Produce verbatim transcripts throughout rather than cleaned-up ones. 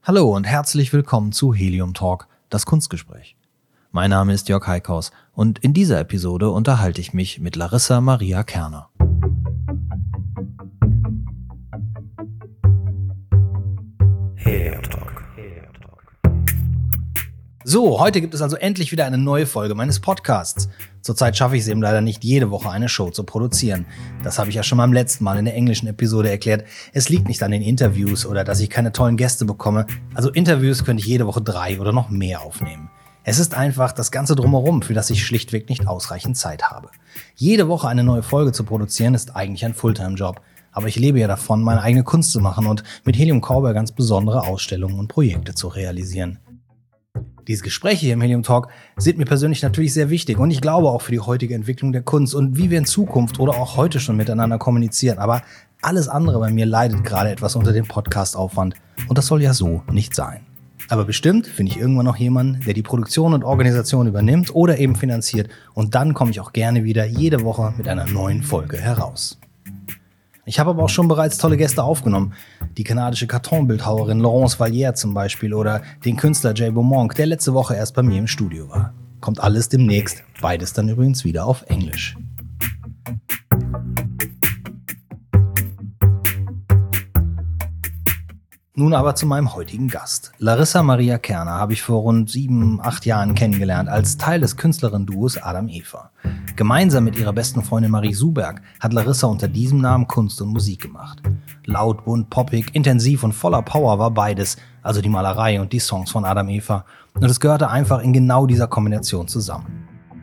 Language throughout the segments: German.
Hallo und herzlich willkommen zu Helium Talk, das Kunstgespräch. Mein Name ist Jörg Heikhaus und in dieser Episode unterhalte ich mich mit Larissa Maria Kerner. Helium Talk. So, heute gibt es also endlich wieder eine neue Folge meines Podcasts. Zurzeit schaffe ich es eben leider nicht, jede Woche eine Show zu produzieren. Das habe ich ja schon beim letzten Mal in der englischen Episode erklärt. Es liegt nicht an den Interviews oder dass ich keine tollen Gäste bekomme. Also Interviews könnte ich jede Woche drei oder noch mehr aufnehmen. Es ist einfach das Ganze drumherum, für das ich schlichtweg nicht ausreichend Zeit habe. Jede Woche eine neue Folge zu produzieren, ist eigentlich ein Fulltime-Job. Aber ich lebe ja davon, meine eigene Kunst zu machen und mit Helium Cowboy ganz besondere Ausstellungen und Projekte zu realisieren. Diese Gespräche hier im Helium Talk sind mir persönlich natürlich sehr wichtig und ich glaube auch für die heutige Entwicklung der Kunst und wie wir in Zukunft oder auch heute schon miteinander kommunizieren. Aber alles andere bei mir leidet gerade etwas unter dem Podcast-Aufwand und das soll ja so nicht sein. Aber bestimmt finde ich irgendwann noch jemanden, der die Produktion und Organisation übernimmt oder eben finanziert und dann komme ich auch gerne wieder jede Woche mit einer neuen Folge heraus. Ich habe aber auch schon bereits tolle Gäste aufgenommen. Die kanadische Kartonbildhauerin Laurence Vallière zum Beispiel oder den Künstler Jay Beaumont, der letzte Woche erst bei mir im Studio war. Kommt alles demnächst, beides dann übrigens wieder auf Englisch. Nun aber zu meinem heutigen Gast. Larissa Maria Kerner habe ich vor rund sieben, acht Jahren kennengelernt als Teil des Künstlerinnen-Duos Adam Eva. Gemeinsam mit ihrer besten Freundin Marie Suberg hat Larissa unter diesem Namen Kunst und Musik gemacht. Laut, bunt, poppig, intensiv und voller Power war beides, also die Malerei und die Songs von Adam Eva. Und es gehörte einfach in genau dieser Kombination zusammen.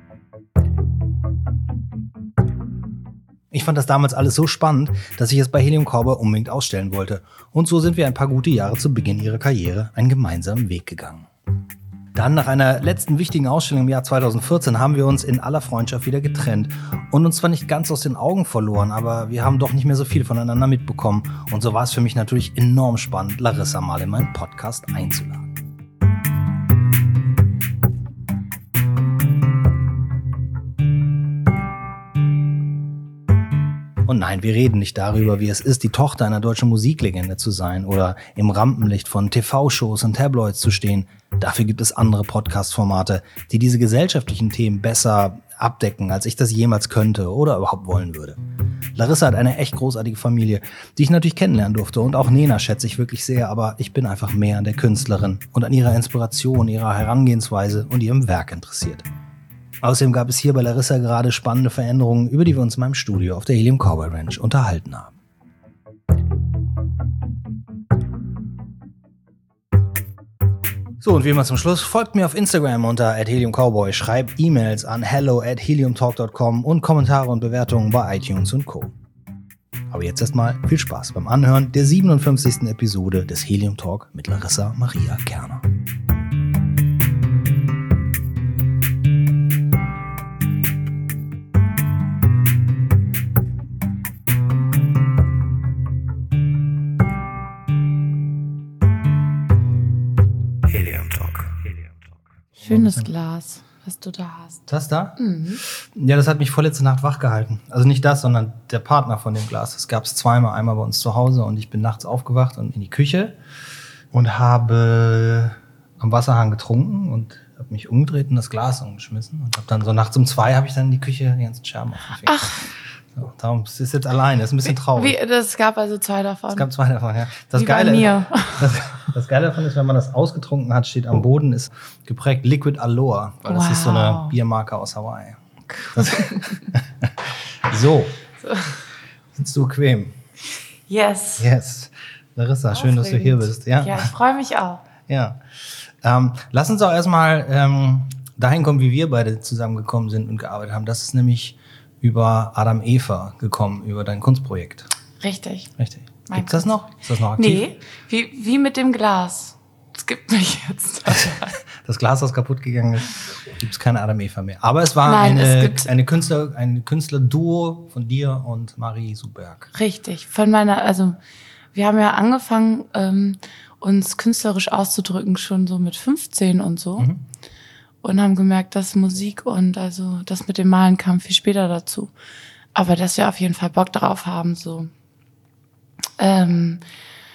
Ich fand das damals alles so spannend, dass ich es bei Helium Cowboy unbedingt ausstellen wollte. Und so sind wir ein paar gute Jahre zu Beginn ihrer Karriere einen gemeinsamen Weg gegangen. Dann, nach einer letzten wichtigen Ausstellung im Jahr zweitausendvierzehn, haben wir uns in aller Freundschaft wieder getrennt und uns zwar nicht ganz aus den Augen verloren, aber wir haben doch nicht mehr so viel voneinander mitbekommen. Und so war es für mich natürlich enorm spannend, Larissa mal in meinen Podcast einzuladen. Und nein, wir reden nicht darüber, wie es ist, die Tochter einer deutschen Musiklegende zu sein oder im Rampenlicht von T V-Shows und Tabloids zu stehen. Dafür gibt es andere Podcast-Formate, die diese gesellschaftlichen Themen besser abdecken, als ich das jemals könnte oder überhaupt wollen würde. Larissa hat eine echt großartige Familie, die ich natürlich kennenlernen durfte und auch Nena schätze ich wirklich sehr, aber ich bin einfach mehr an der Künstlerin und an ihrer Inspiration, ihrer Herangehensweise und ihrem Werk interessiert. Außerdem gab es hier bei Larissa gerade spannende Veränderungen, über die wir uns in meinem Studio auf der Helium Cowboy Ranch unterhalten haben. So, und wie immer zum Schluss, folgt mir auf Instagram unter at helium cowboy, schreibt E-Mails an hello at helium talk dot com und Kommentare und Bewertungen bei iTunes und Co. Aber jetzt erstmal viel Spaß beim Anhören der siebenundfünfzigsten Episode des Helium Talk mit Larissa Maria Kerner. Schönes Glas, was du da hast. Das da? Mhm. Ja, das hat mich vorletzte Nacht wach gehalten. Also nicht das, sondern der Partner von dem Glas. Das gab es zweimal. Einmal bei uns zu Hause und ich bin nachts aufgewacht und in die Küche und habe am Wasserhahn getrunken und habe mich umgedreht und das Glas umgeschmissen. Und habe dann so nachts um zwei habe ich dann in die Küche die ganzen Scherben aufgefegt. Ach. So, darum ist es jetzt alleine. Das ist ein bisschen traurig. Wie, das gab also zwei davon. Es gab zwei davon, ja. Das Wie Geile bei mir. Ist, das, das Geile davon ist, wenn man das ausgetrunken hat, steht am Boden, ist geprägt Liquid Aloha. Weil das Wow. ist so eine Biermarke aus Hawaii. Das, so. so. Sitzt du bequem? Yes. Yes. Larissa, schön, dass du hier bist. Ja, ja ich freue mich auch. Ja. Ähm, lass uns auch erstmal ähm, dahin kommen, wie wir beide zusammengekommen sind und gearbeitet haben. Das ist nämlich über Adam Eva gekommen, über dein Kunstprojekt. Richtig. Richtig. Mein Gibt's das noch? Ist das noch aktiv? Nee, wie, wie mit dem Glas. Es gibt mich jetzt. Das Glas, das kaputt gegangen ist, gibt es keine Adam Eva mehr. Aber es war Nein, eine, es gibt eine Künstler, ein Künstlerduo von dir und Marie Suberg. Richtig. Von meiner, also wir haben ja angefangen, ähm, uns künstlerisch auszudrücken, schon so mit fünfzehn und so. Mhm. Und haben gemerkt, dass Musik und also das mit dem Malen kam viel später dazu. Aber dass wir auf jeden Fall Bock drauf haben, so. Ähm,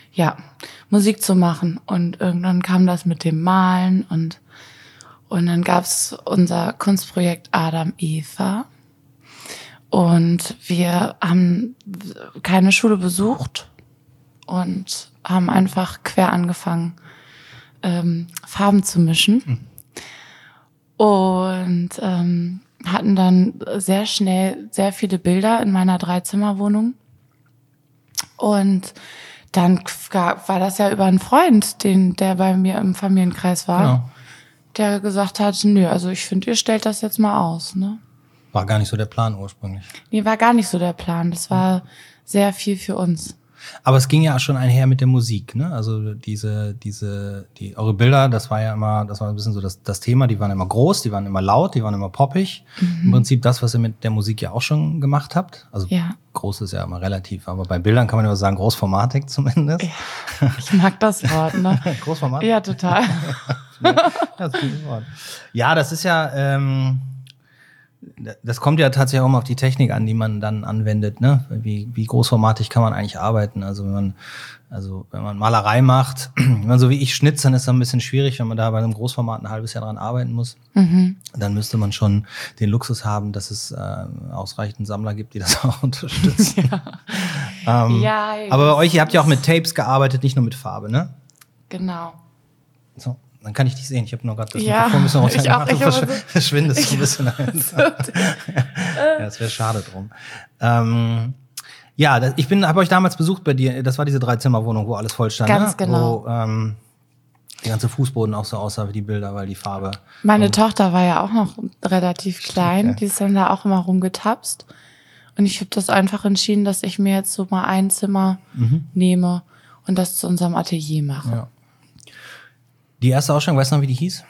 ja, Musik zu machen. Und irgendwann kam das mit dem Malen und, und dann gab's unser Kunstprojekt Adam Eva. Und wir haben keine Schule besucht und haben einfach quer angefangen, ähm, Farben zu mischen. Mhm. Und ähm, hatten dann sehr schnell sehr viele Bilder in meiner Dreizimmerwohnung. Und dann war das ja über einen Freund, den der bei mir im Familienkreis war, genau. Der gesagt hat, nö, also ich finde, ihr stellt das jetzt mal aus, ne? War gar nicht so der Plan ursprünglich. Nee, war gar nicht so der Plan. Das war sehr viel für uns. Aber es ging ja schon einher mit der Musik, ne? Also diese, diese, die, eure Bilder, das war ja immer, das war ein bisschen so das, das Thema, die waren immer groß, die waren immer laut, die waren immer poppig. Mhm. Im Prinzip das, was ihr mit der Musik ja auch schon gemacht habt. Also ja. Groß ist ja immer relativ, aber bei Bildern kann man ja sagen, Großformatik zumindest. Ja, ich mag das Wort, ne? Großformatik? Ja, total. Ja, das ist ein gutes Wort. Ja, das ist ja, ähm, das kommt ja tatsächlich auch immer auf die Technik an, die man dann anwendet, ne? Wie, wie großformatig kann man eigentlich arbeiten? Also wenn man, also wenn man Malerei macht, wenn man so wie ich schnitzt, dann ist das ein bisschen schwierig, wenn man da bei einem Großformat ein halbes Jahr dran arbeiten muss. Mhm. Dann müsste man schon den Luxus haben, dass es äh, ausreichend Sammler gibt, die das auch unterstützen. Ja. ähm, ja, aber bei euch, ihr habt ja auch mit Tapes gearbeitet, nicht nur mit Farbe, ne? Genau. So. Dann kann ich dich sehen. Ich habe noch gerade das ja, Mikrofon ein bisschen ich auch, ich verschw- verschwindest ich ein bisschen. ja, das wäre schade drum. Ähm, ja, das, ich bin, habe euch damals besucht bei dir. Das war diese Dreizimmerwohnung, wo alles voll stand. Ganz ne? genau. Wo ähm, der ganze Fußboden auch so aussah wie die Bilder, weil die Farbe. Meine und, Tochter war ja auch noch relativ klein. Okay. Die ist dann da auch immer rumgetapst. Und ich habe das einfach entschieden, dass ich mir jetzt so mal ein Zimmer mhm. nehme und das zu unserem Atelier mache. Ja. Die erste Ausstellung, weißt du noch, wie die hieß?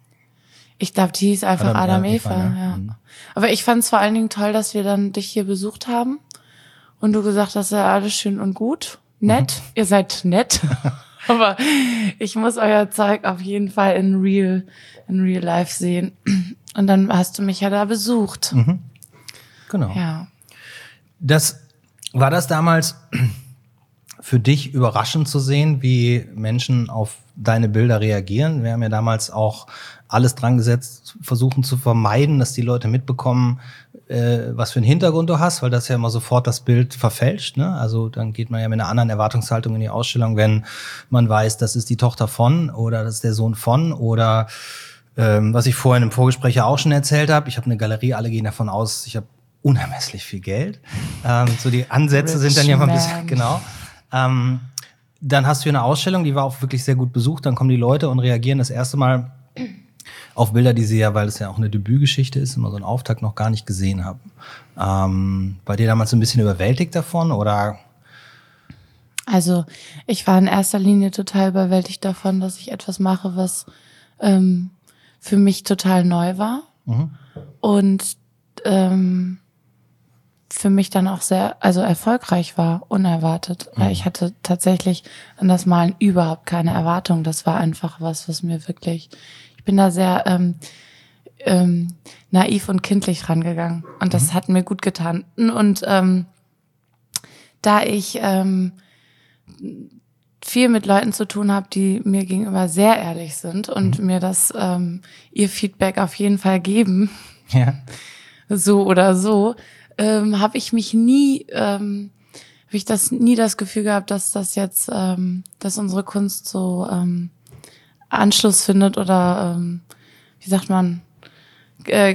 Ich glaube, die hieß einfach Adam, Adam Eva. Eva ja. Mhm. Aber ich fand es vor allen Dingen toll, dass wir dann dich hier besucht haben und du gesagt hast, ja, alles schön und gut, nett. Mhm. Ihr seid nett, aber ich muss euer Zeug auf jeden Fall in real, in real life sehen. Und dann hast du mich ja da besucht. Mhm. Genau. Ja. Das war das damals für dich überraschend zu sehen, wie Menschen auf deine Bilder reagieren? Wir haben ja damals auch alles dran gesetzt, versuchen zu vermeiden, dass die Leute mitbekommen, äh, was für einen Hintergrund du hast, weil das ja immer sofort das Bild verfälscht, ne? Also dann geht man ja mit einer anderen Erwartungshaltung in die Ausstellung, wenn man weiß, das ist die Tochter von oder das ist der Sohn von oder ähm, was ich vorhin im Vorgespräch ja auch schon erzählt habe, ich habe eine Galerie, alle gehen davon aus, ich habe unermesslich viel Geld. Ähm, so die Ansätze Rich sind dann ja mal ein bisschen, genau. Ähm, dann hast du eine Ausstellung, die war auch wirklich sehr gut besucht. Dann kommen die Leute und reagieren das erste Mal auf Bilder, die sie ja, weil es ja auch eine Debütgeschichte ist, immer so einen Auftakt noch gar nicht gesehen haben. Ähm, war dir damals so ein bisschen überwältigt davon oder? Also ich war in erster Linie total überwältigt davon, dass ich etwas mache, was ähm, für mich total neu war mhm. und ähm, für mich dann auch sehr, also erfolgreich war, unerwartet. Mhm. Weil ich hatte tatsächlich an das Malen überhaupt keine Erwartung. Das war einfach was, was mir wirklich, ich bin da sehr ähm, ähm, naiv und kindlich rangegangen. Und das mhm. hat mir gut getan. Und ähm, da ich ähm, viel mit Leuten zu tun habe, die mir gegenüber sehr ehrlich sind und mhm. mir das ähm, ihr Feedback auf jeden Fall geben, ja. so oder so, ähm, habe ich mich nie, ähm, habe ich das nie das Gefühl gehabt, dass das jetzt, ähm, dass unsere Kunst so ähm, Anschluss findet oder ähm, wie sagt man, äh,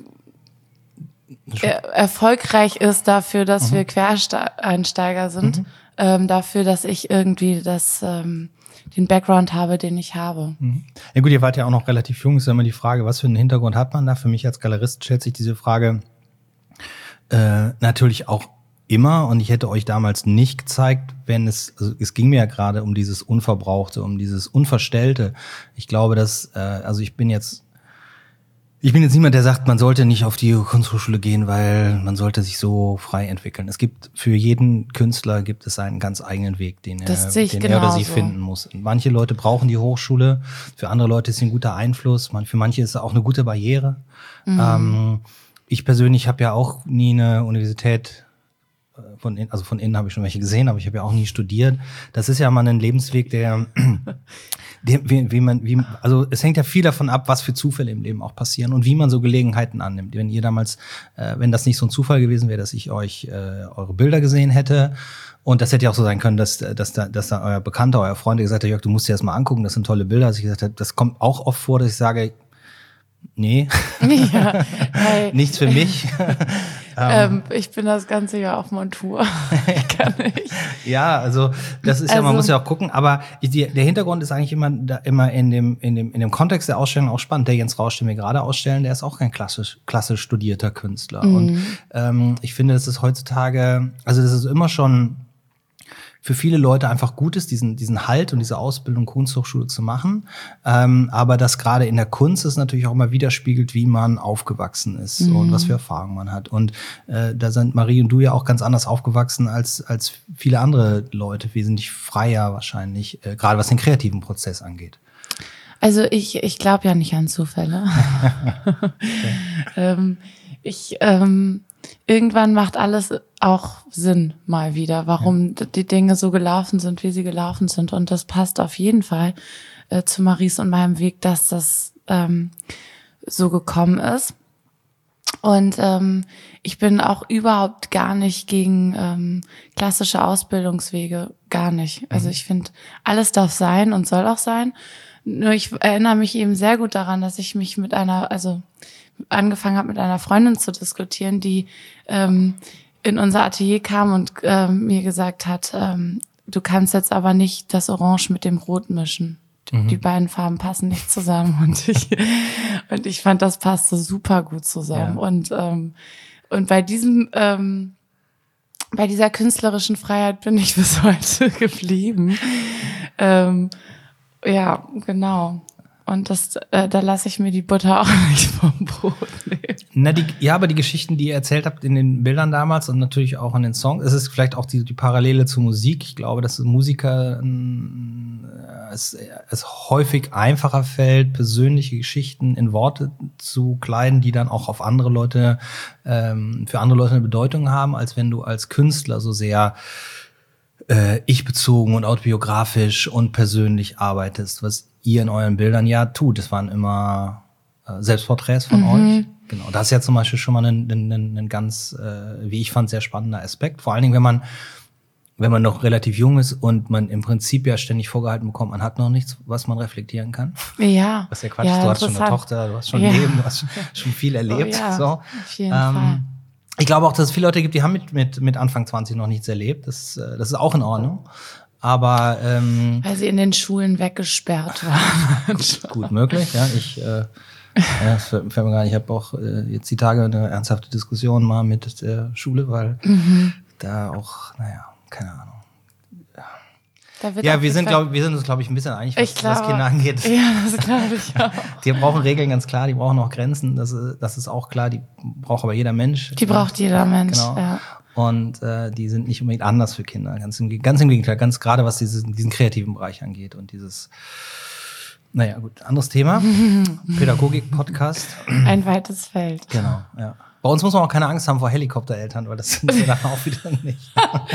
er, erfolgreich ist dafür, dass mhm. wir Quereinsteiger sind, mhm. ähm, dafür, dass ich irgendwie das ähm, den Background habe, den ich habe. Mhm. Ja gut, ihr wart ja auch noch relativ jung, ist ja immer die Frage, was für einen Hintergrund hat man da? Für mich als Galerist stellt sich diese Frage Äh, natürlich auch immer und ich hätte euch damals nicht gezeigt, wenn es, also es ging mir ja gerade um dieses Unverbrauchte, um dieses Unverstellte. Ich glaube, dass, äh, also ich bin jetzt, ich bin jetzt niemand, der sagt, man sollte nicht auf die Kunsthochschule gehen, weil man sollte sich so frei entwickeln. Es gibt für jeden Künstler gibt es einen ganz eigenen Weg, den er, den er oder sie finden muss. Und manche Leute brauchen die Hochschule, für andere Leute ist sie ein guter Einfluss, für manche ist es auch eine gute Barriere. Mhm. Ähm, Ich persönlich habe ja auch nie eine Universität von innen, also von innen habe ich schon welche gesehen, aber ich habe ja auch nie studiert. Das ist ja mal ein Lebensweg, der, der wie, wie man, wie, also es hängt ja viel davon ab, was für Zufälle im Leben auch passieren und wie man so Gelegenheiten annimmt. Wenn ihr damals, äh, wenn das nicht so ein Zufall gewesen wäre, dass ich euch äh, eure Bilder gesehen hätte, und das hätte ja auch so sein können, dass, dass, da, dass da euer Bekannter, euer Freund gesagt hat, Jörg, du musst dir das mal angucken, das sind tolle Bilder. Also ich gesagt habe, das kommt auch oft vor, dass ich sage, nee, Ja, hey. nichts für mich. ähm, ich bin das ganze Jahr auf Montur. Ich kann nicht. Ja, also das ist ja, Also, man muss ja auch gucken, aber die, der Hintergrund ist eigentlich immer da, immer in dem in dem in dem Kontext der Ausstellung auch spannend. Der Jens Rausch, den wir gerade ausstellen, der ist auch kein klassisch klassisch studierter Künstler. Mhm. Und ähm, ich finde, das ist heutzutage, also das ist immer schon für viele Leute einfach gut ist, diesen diesen Halt und diese Ausbildung Kunsthochschule zu machen. Ähm, aber das gerade in der Kunst ist natürlich auch immer widerspiegelt, wie man aufgewachsen ist mhm. und was für Erfahrungen man hat. Und äh, da sind Marie und du ja auch ganz anders aufgewachsen als als viele andere Leute, wesentlich freier wahrscheinlich, äh, gerade was den kreativen Prozess angeht. Also ich ich glaube ja nicht an Zufälle. Okay. ähm, ich ähm, Irgendwann macht alles auch Sinn mal wieder, warum ja. die Dinge so gelaufen sind, wie sie gelaufen sind. Und das passt auf jeden Fall äh, zu Maries und meinem Weg, dass das ähm, so gekommen ist. Und ähm, ich bin auch überhaupt gar nicht gegen ähm, klassische Ausbildungswege, gar nicht. Also ich finde, alles darf sein und soll auch sein. Nur ich erinnere mich eben sehr gut daran, dass ich mich mit einer, also angefangen habe, mit einer Freundin zu diskutieren, die ähm, in unser Atelier kam und ähm, mir gesagt hat, ähm, du kannst jetzt aber nicht das Orange mit dem Rot mischen. Mhm. Die beiden Farben passen nicht zusammen. Und ich und ich fand, das passte super gut zusammen. Ja. Und ähm, und bei diesem ähm, bei dieser künstlerischen Freiheit bin ich bis heute geblieben. ähm, ja, genau. Und das, äh, da lasse ich mir die Butter auch nicht vom Brot nehmen. Na, die, ja, aber die Geschichten, die ihr erzählt habt in den Bildern damals und natürlich auch in den Songs, es ist vielleicht auch die, die Parallele zur Musik. Ich glaube, dass Musiker äh, es, es häufig einfacher fällt, persönliche Geschichten in Worte zu kleiden, die dann auch auf andere Leute, ähm, für andere Leute eine Bedeutung haben, als wenn du als Künstler so sehr äh, ich-bezogen und autobiografisch und persönlich arbeitest, was ihr in euren Bildern ja tut. Es waren immer äh, Selbstporträts von mhm. euch. Genau. Das ist ja zum Beispiel schon mal ein, ein, ein ganz, äh, wie ich fand, sehr spannender Aspekt. Vor allen Dingen, wenn man, wenn man noch relativ jung ist und man im Prinzip ja ständig vorgehalten bekommt, man hat noch nichts, was man reflektieren kann. Ja. Was ja Quatsch. Ja, du hast schon eine Tochter, du hast schon ja. Leben, du hast schon viel erlebt. Oh, ja. So. Auf jeden ähm, Fall. Ich glaube auch, dass es viele Leute gibt, die haben mit, mit, mit Anfang zwanzig noch nichts erlebt. Das, das ist auch in Ordnung. Aber ähm, weil sie in den Schulen weggesperrt waren. Gut möglich, ja. Ich äh, ja, fällt mir gar nicht, ich habe auch äh, jetzt die Tage eine ernsthafte Diskussion mal mit der Schule, weil mhm. da auch, naja, keine Ahnung. Da wird ja, wir sind, glaub, wir sind uns, glaube ich, ein bisschen einig, was, glaub, was Kinder angeht. Ja, das glaube ich auch. Die brauchen Regeln, ganz klar, die brauchen auch Grenzen, das ist, das ist auch klar, die braucht aber jeder Mensch. Die braucht jeder Mensch, genau. ja. Und äh, die sind nicht unbedingt anders für Kinder. Ganz im, ganz im Gegenteil, ganz gerade was diesen, diesen kreativen Bereich angeht und dieses, naja gut, anderes Thema. Pädagogik-Podcast. Ein weites Feld. Genau, ja. Bei uns muss man auch keine Angst haben vor Helikoptereltern, weil das sind wir dann auch wieder nicht.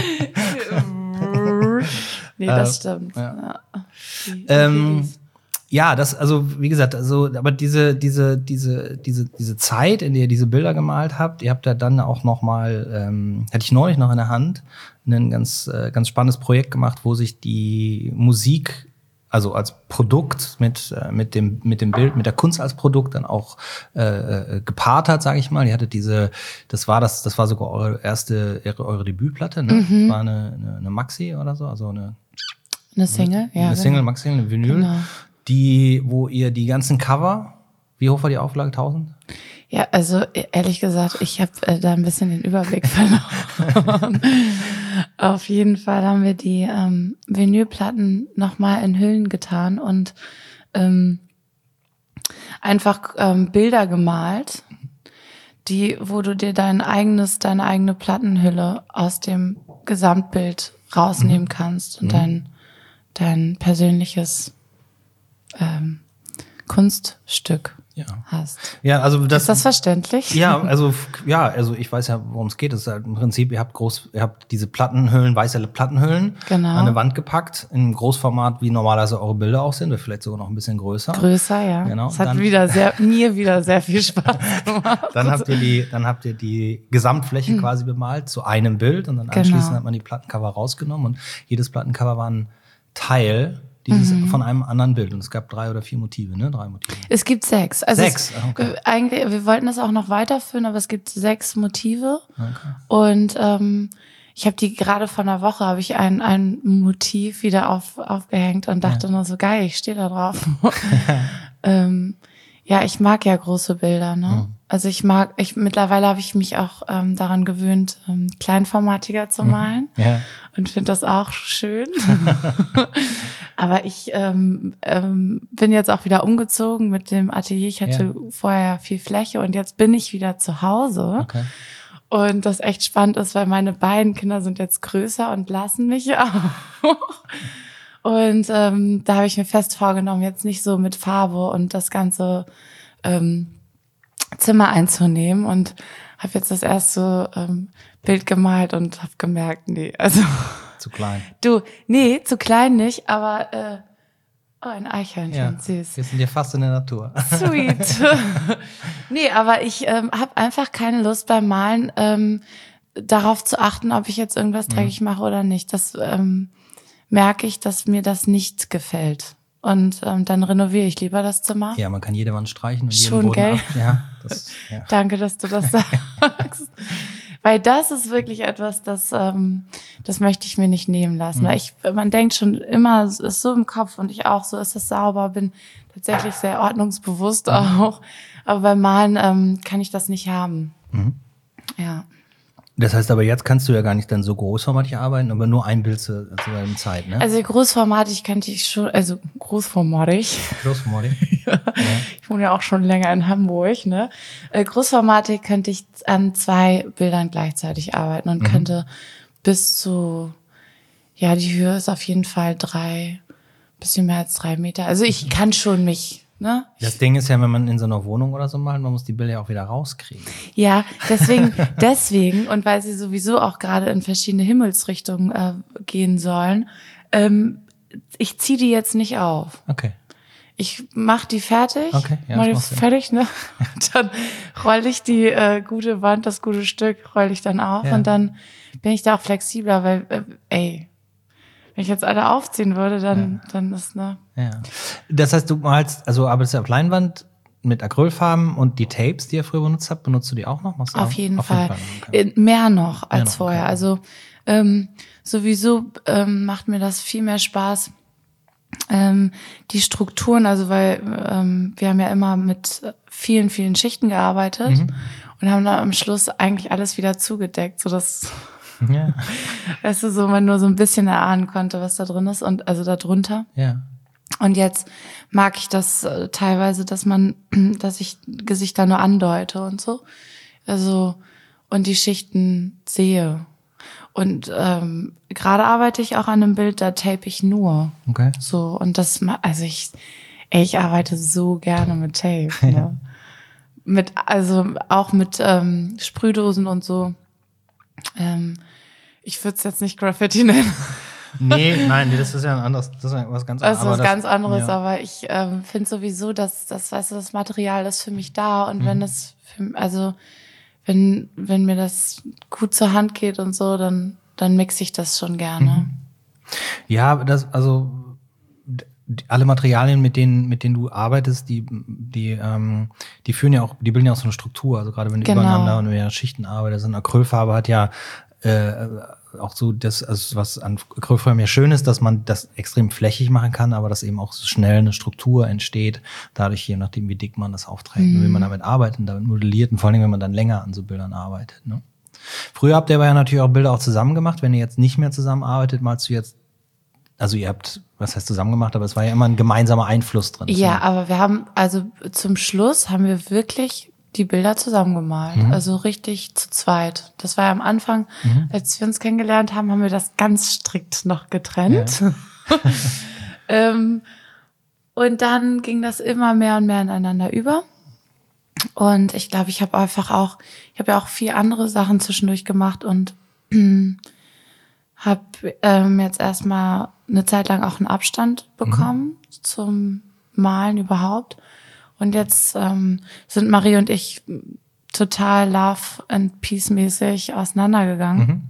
Nee, das stimmt. Ja. Ja. Die, ähm, Ja, das, also, wie gesagt, also, aber diese, diese, diese, diese, diese Zeit, in der ihr diese Bilder gemalt habt, ihr habt ja dann auch noch mal, ähm, hatte ich neulich noch in der Hand, ein ganz, äh, ganz spannendes Projekt gemacht, wo sich die Musik, also als Produkt mit, äh, mit dem, mit dem Bild, mit der Kunst als Produkt dann auch, äh, äh gepaart hat, sage ich mal. Ihr hattet diese, das war das, das war sogar eure erste, eure, eure Debütplatte, ne? Mhm. Das war eine, eine, eine Maxi oder so, also eine, eine Single, eine, ja. Eine Single, Maxi, eine Vinyl. Genau. Die, wo ihr die ganzen Cover, wie hoch war die Auflage? tausend? Ja, also ehrlich gesagt, ich habe äh, da ein bisschen den Überblick verloren. Auf jeden Fall haben wir die ähm, Vinylplatten nochmal in Hüllen getan und ähm, einfach ähm, Bilder gemalt, die, wo du dir dein eigenes, deine eigene Plattenhülle aus dem Gesamtbild rausnehmen mhm. kannst und mhm. dein, dein persönliches Ähm, Kunststück ja. hast. Ja, also das, ist das verständlich? Ja, also ja, also ich weiß ja, worum es geht. Es ist halt im Prinzip, ihr habt groß, ihr habt diese Plattenhüllen, weiße Plattenhüllen genau. an eine Wand gepackt, in Großformat, wie normalerweise eure Bilder auch sind, oder vielleicht sogar noch ein bisschen größer. Größer, ja. Genau. Es hat dann, wieder sehr, mir wieder sehr viel Spaß gemacht. Dann habt ihr die, dann habt ihr die Gesamtfläche hm. quasi bemalt zu einem Bild und dann anschließend genau. hat man die Plattencover rausgenommen und jedes Plattencover war ein Teil dieses mhm. von einem anderen Bild. Und es gab drei oder vier Motive, ne? Drei Motive. Es gibt sechs. Also sechs? Es, okay. Eigentlich, wir wollten das auch noch weiterführen, aber es gibt sechs Motive. Okay. Und ähm, ich habe die gerade vor einer Woche, habe ich ein, ein Motiv wieder auf, aufgehängt und dachte ja. nur so, geil, ich stehe da drauf. ähm, ja, ich mag ja große Bilder, ne? Mhm. Also ich mag, ich mittlerweile habe ich mich auch ähm, daran gewöhnt, ähm, kleinformatiger zu malen ja. und finde das auch schön. Aber ich ähm, ähm, bin jetzt auch wieder umgezogen mit dem Atelier. Ich hatte ja. vorher viel Fläche und jetzt bin ich wieder zu Hause. Okay. Und das echt spannend ist, weil meine beiden Kinder sind jetzt größer und lassen mich auch. Und ähm, da habe ich mir fest vorgenommen, jetzt nicht so mit Farbe und das ganze ähm, Zimmer einzunehmen und habe jetzt das erste ähm, Bild gemalt und habe gemerkt, nee, also zu klein. Du, nee, zu klein nicht, aber äh, oh, ein Eichhörnchen, ja, süß. Wir sind ja fast in der Natur. Sweet. Nee, aber ich ähm, habe einfach keine Lust beim Malen ähm, darauf zu achten, ob ich jetzt irgendwas dreckig mhm. mache oder nicht. Das ähm, merke ich, dass mir das nicht gefällt. Und ähm, dann renoviere ich lieber das Zimmer. Ja, man kann jede Wand streichen und Schon, jeden Boden gell? ab. Ja, das, ja. Danke, dass du das sagst. Weil das ist wirklich etwas, das ähm, das möchte ich mir nicht nehmen lassen. Mhm. Weil ich, man denkt schon immer, es ist so im Kopf und ich auch, so ist es sauber, bin tatsächlich sehr ordnungsbewusst mhm. auch. Aber beim Malen ähm, kann ich das nicht haben. Mhm. Ja. Das heißt aber, jetzt kannst du ja gar nicht dann so großformatig arbeiten, aber nur ein Bild zur, zur selben Zeit, ne? Also großformatig könnte ich schon, also großformatig. Großformatig. ja. Ja. Ich wohne ja auch schon länger in Hamburg, ne? Äh, großformatig könnte ich an zwei Bildern gleichzeitig arbeiten und mhm. könnte bis zu, ja, die Höhe ist auf jeden Fall drei, bisschen mehr als drei Meter. Also ich kann schon mich, ne? Das Ding ist ja, wenn man in so einer Wohnung oder so malt, man muss die Bilder auch wieder rauskriegen. Ja, deswegen, deswegen und weil sie sowieso auch gerade in verschiedene Himmelsrichtungen äh, gehen sollen, ähm, ich ziehe die jetzt nicht auf. Okay. Ich mach die fertig, okay, ja, mach die fertig, ne? Dann roll ich die äh, gute Wand, das gute Stück, roll ich dann auf ja. und dann bin ich da auch flexibler, weil, äh, ey, wenn ich jetzt alle aufziehen würde, dann, ja. dann ist, ne? Ja. Das heißt, du malst, also arbeitest du auf Leinwand mit Acrylfarben und die Tapes, die ihr früher benutzt habt, benutzt du die auch noch? Machst du auf auch? jeden auf Fall. Jeden Fall. Okay. Mehr noch als Mehr noch, vorher. okay. Also ähm, sowieso ähm, macht mir das viel mehr Spaß. Ähm, die Strukturen, also weil ähm, wir haben ja immer mit vielen, vielen Schichten gearbeitet mhm. und haben dann am Schluss eigentlich alles wieder zugedeckt, sodass ja. weißt du, so man nur so ein bisschen erahnen konnte, was da drin ist und also da drunter. Ja. Und jetzt mag ich das äh, teilweise, dass man, dass ich Gesichter nur andeute und so. Also und die Schichten sehe. Und ähm, gerade arbeite ich auch an einem Bild, da tape ich nur. Okay. So und das, also ich, ey, ich arbeite so gerne mit Tape. Ne? Ja. Mit, also auch mit ähm, Sprühdosen und so. Ähm, ich würde es jetzt nicht Graffiti nennen. Nee, nein, nee, das ist ja ein anderes, das ist ja was ganz anderes. Das ist was das, ganz anderes, ja. aber ich ähm, finde sowieso, dass das, weißt du, das Material ist für mich da und mhm. wenn das, für, also wenn wenn mir das gut zur Hand geht und so, dann dann mixe ich das schon gerne. Mhm. Ja, das, also alle Materialien, mit denen mit denen du arbeitest, die die ähm, die führen ja auch, die bilden ja auch so eine Struktur. Also gerade wenn du genau. übereinander und mehr Schichten arbeitest, eine Acrylfarbe hat ja äh, auch so das, also was an Acrylfarben ja schön ist, dass man das extrem flächig machen kann, aber dass eben auch so schnell eine Struktur entsteht, dadurch, je nachdem, wie dick man das aufträgt, mhm. wie man damit arbeitet und damit modelliert und vor allem, wenn man dann länger an so Bildern arbeitet. Ne? Früher habt ihr aber ja natürlich auch Bilder auch zusammen gemacht. Wenn ihr jetzt nicht mehr zusammenarbeitet, malst du jetzt, also ihr habt, was heißt zusammen gemacht, aber es war ja immer ein gemeinsamer Einfluss drin. Ja, so. Aber wir haben, also zum Schluss haben wir wirklich die Bilder zusammengemalt, mhm. also richtig zu zweit. Das war ja am Anfang, mhm. als wir uns kennengelernt haben, haben wir das ganz strikt noch getrennt. Ja. ähm, und dann ging das immer mehr und mehr ineinander über. Und ich glaube, ich habe einfach auch, ich habe ja auch viel andere Sachen zwischendurch gemacht und habe ähm, jetzt erstmal eine Zeit lang auch einen Abstand bekommen mhm. zum Malen überhaupt. Und jetzt ähm, sind Marie und ich total Love and Peace mäßig auseinandergegangen, mhm.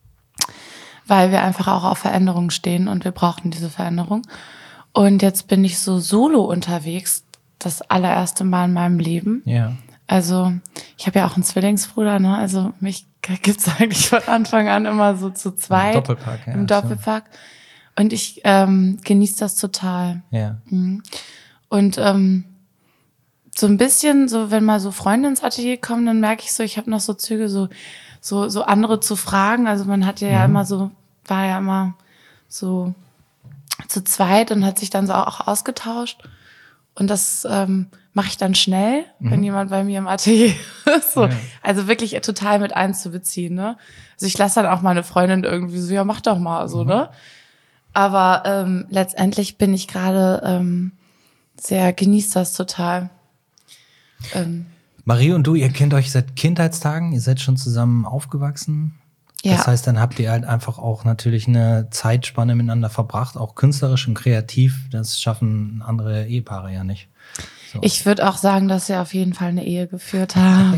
weil wir einfach auch auf Veränderungen stehen und wir brauchten diese Veränderung. Und jetzt bin ich so solo unterwegs, das allererste Mal in meinem Leben. Ja. Also ich habe ja auch einen Zwillingsbruder, ne? Also mich gibt's eigentlich von Anfang an immer so zu zweit. Im Doppelpack, ja. Im Doppelpack. Und ich ähm, genieße das total. Ja. Mhm. Und ähm, so ein bisschen, so wenn mal so Freunde ins Atelier kommen, dann merke ich so, ich habe noch so Züge, so so so andere zu fragen. Also man hat ja, mhm. ja immer so, war ja immer so zu zweit und hat sich dann so auch ausgetauscht. Und das ähm, mache ich dann schnell, mhm. wenn jemand bei mir im Atelier ist. So. Ja. Also wirklich total mit einzubeziehen, ne? Also ich lasse dann auch meine Freundin irgendwie so, ja, mach doch mal so, mhm. ne? Aber ähm, letztendlich bin ich gerade ähm, sehr, genießt das total. Ähm, Marie und du, ihr kennt euch seit Kindheitstagen, ihr seid schon zusammen aufgewachsen. Ja. Das heißt, dann habt ihr halt einfach auch natürlich eine Zeitspanne miteinander verbracht, auch künstlerisch und kreativ. Das schaffen andere Ehepaare ja nicht. So. Ich würde auch sagen, dass wir auf jeden Fall eine Ehe geführt haben.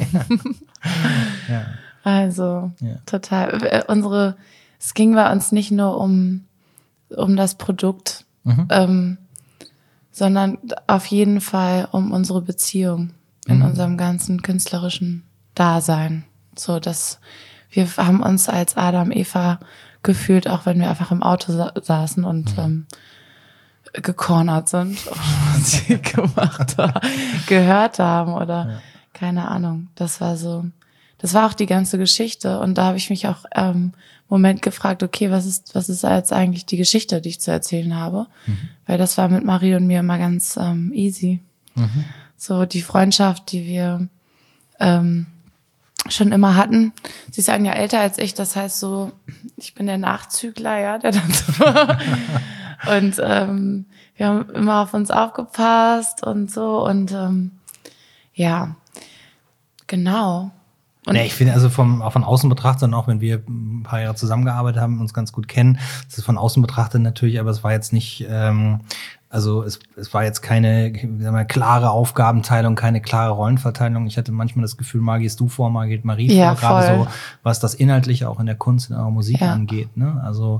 ja. Also, ja. total. Unsere, es ging bei uns nicht nur um, um das Produkt, mhm. ähm, sondern auf jeden Fall um unsere Beziehung in mhm. unserem ganzen künstlerischen Dasein. So, dass wir haben uns als Adam, Eva gefühlt, auch wenn wir einfach im Auto sa- saßen und mhm. ähm, gecornert sind und Musik gemacht haben, gehört haben oder ja. keine Ahnung. Das war so, das war auch die ganze Geschichte. Und da habe ich mich auch ähm, im Moment gefragt, okay, was ist, was ist jetzt eigentlich die Geschichte, die ich zu erzählen habe? Mhm. Weil das war mit Marie und mir immer ganz ähm, easy. Mhm. So die Freundschaft, die wir ähm, schon immer hatten. Sie ist ein Jahr älter als ich, das heißt so, ich bin der Nachzügler, ja, der dann so und ähm, wir haben immer auf uns aufgepasst und so und ähm, ja, genau. Und ja, ich finde also vom, auch von außen betrachtet und auch wenn wir ein paar Jahre zusammengearbeitet haben, uns ganz gut kennen, das ist von außen betrachtet natürlich, aber es war jetzt nicht, ähm, also es, es war jetzt keine wie sagen wir, klare Aufgabenteilung, keine klare Rollenverteilung. Ich hatte manchmal das Gefühl, mal gehst du vor, mal geht Marie ja, vor, gerade so, was das Inhaltliche auch in der Kunst, in eurer Musik ja. angeht. Ne? Also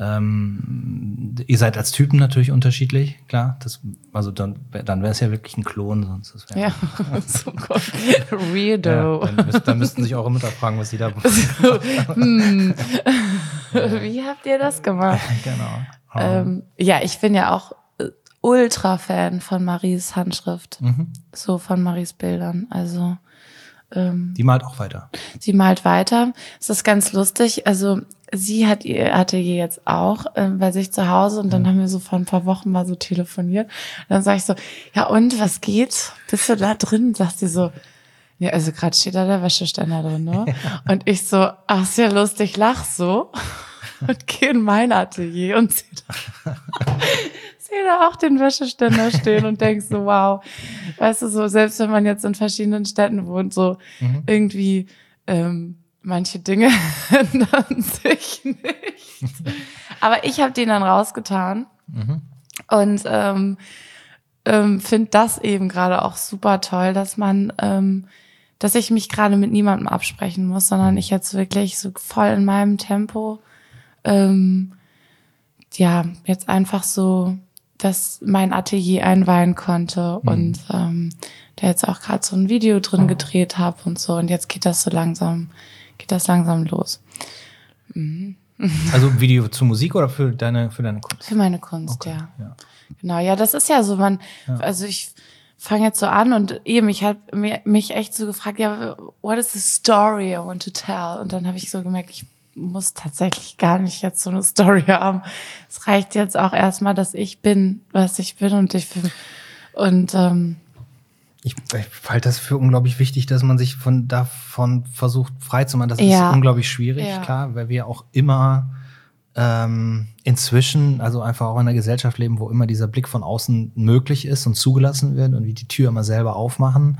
ähm, ihr seid als Typen natürlich unterschiedlich, klar. Das, also dann, dann wäre es ja wirklich ein Klon, sonst das wäre ja, so weirdo. Ja, dann, müsst, dann müssten sich eure Mütter fragen, was sie da so, hm. Wie habt ihr das gemacht? Genau. Ähm, ja, ich bin ja auch Ultra-Fan von Maries Handschrift, mhm. so von Maries Bildern. Also ähm, die malt auch weiter. Sie malt weiter. Es ist ganz lustig. Also sie hat ihr Atelier jetzt auch äh, bei sich zu Hause und dann ja. haben wir so vor ein paar Wochen mal so telefoniert. Und dann sage ich so, ja und, was geht? Bist du da drin? Sagt sie so, ja, also gerade steht da der Wäscheständer drin, ne? Ja. Und ich so, ach, ist ja lustig, lach so und gehe in mein Atelier und sehe da, sehe da auch den Wäscheständer stehen und denk so, wow, weißt du, so selbst wenn man jetzt in verschiedenen Städten wohnt, so mhm. irgendwie ähm, manche Dinge ändern sich nicht. Aber ich habe den dann rausgetan mhm. und ähm, ähm, finde das eben gerade auch super toll, dass man, ähm, dass ich mich gerade mit niemandem absprechen muss, sondern ich jetzt wirklich so voll in meinem Tempo ähm, ja, jetzt einfach so, dass mein Atelier einweihen konnte mhm. und ähm, der jetzt auch gerade so ein Video drin gedreht habe und so und jetzt geht das so langsam, geht das langsam los. Mhm. Also Video zur Musik oder für deine für deine Kunst? Für meine Kunst, okay. ja. ja. Genau, ja, das ist ja so, man, ja. also ich fange jetzt so an und eben, ich habe mich echt so gefragt, ja, what is the story I want to tell? Und dann habe ich so gemerkt, ich muss tatsächlich gar nicht jetzt so eine Story haben. Es reicht jetzt auch erstmal, dass ich bin, was ich bin und ich bin. Und ähm, ich, ich halte das für unglaublich wichtig, dass man sich von davon versucht frei zu machen. Das ja. ist unglaublich schwierig, ja. klar, weil wir auch immer ähm, inzwischen, also einfach auch in einer Gesellschaft leben, wo immer dieser Blick von außen möglich ist und zugelassen wird und wir die Tür immer selber aufmachen.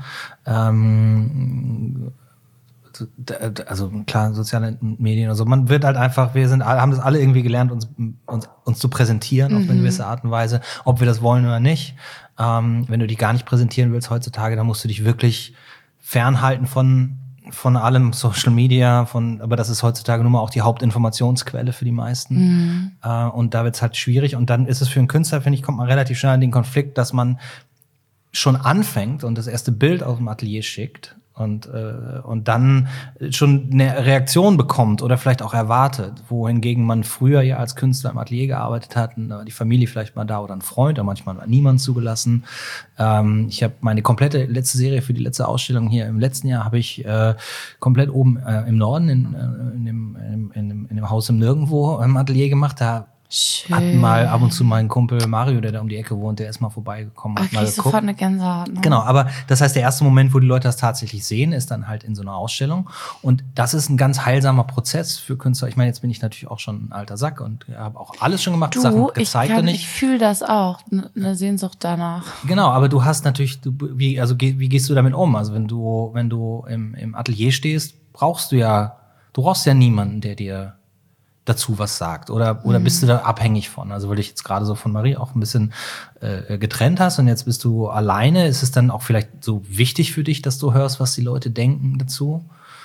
Ähm, also klar, soziale Medien und so. Man wird halt einfach, wir sind haben das alle irgendwie gelernt, uns, uns, uns zu präsentieren mhm. auf eine gewisse Art und Weise, ob wir das wollen oder nicht. Ähm, wenn du dich gar nicht präsentieren willst heutzutage, dann musst du dich wirklich fernhalten von von allem Social Media, von, aber das ist heutzutage nun mal auch die Hauptinformationsquelle für die meisten. Mhm. Äh, und da wird's halt schwierig. Und dann ist es für einen Künstler, finde ich, kommt man relativ schnell in den Konflikt, dass man schon anfängt und das erste Bild aus dem Atelier schickt und äh, und dann schon eine Reaktion bekommt oder vielleicht auch erwartet, wohingegen man früher ja als Künstler im Atelier gearbeitet hat, die Familie vielleicht mal da oder ein Freund, oder manchmal war niemand zugelassen. Ähm, ich habe meine komplette letzte Serie für die letzte Ausstellung hier im letzten Jahr habe ich äh, komplett oben äh, im Norden in, äh, in, dem, in, in, dem, in dem Haus im Nirgendwo im Atelier gemacht. Da Schön. Hat mal ab und zu meinen Kumpel Mario, der da um die Ecke wohnt, der ist mal vorbeigekommen. Ach, krieg ich sofort eine Gänsehaut. Ne? Genau, aber das heißt, der erste Moment, wo die Leute das tatsächlich sehen, ist dann halt in so einer Ausstellung. Und das ist ein ganz heilsamer Prozess für Künstler. Ich meine, jetzt bin ich natürlich auch schon ein alter Sack und habe auch alles schon gemacht, du, Sachen gezeigt ich kann, und nicht. Ich fühle das auch, eine Sehnsucht danach. Genau, aber du hast natürlich, du, wie, also wie gehst du damit um? Also wenn du, wenn du im, im Atelier stehst, brauchst du ja, du brauchst ja niemanden, der dir dazu was sagt, oder oder bist du da abhängig von? Also weil du dich jetzt gerade so von Marie auch ein bisschen äh, getrennt hast und jetzt bist du alleine, ist es dann auch vielleicht so wichtig für dich, dass du hörst, was die Leute denken dazu?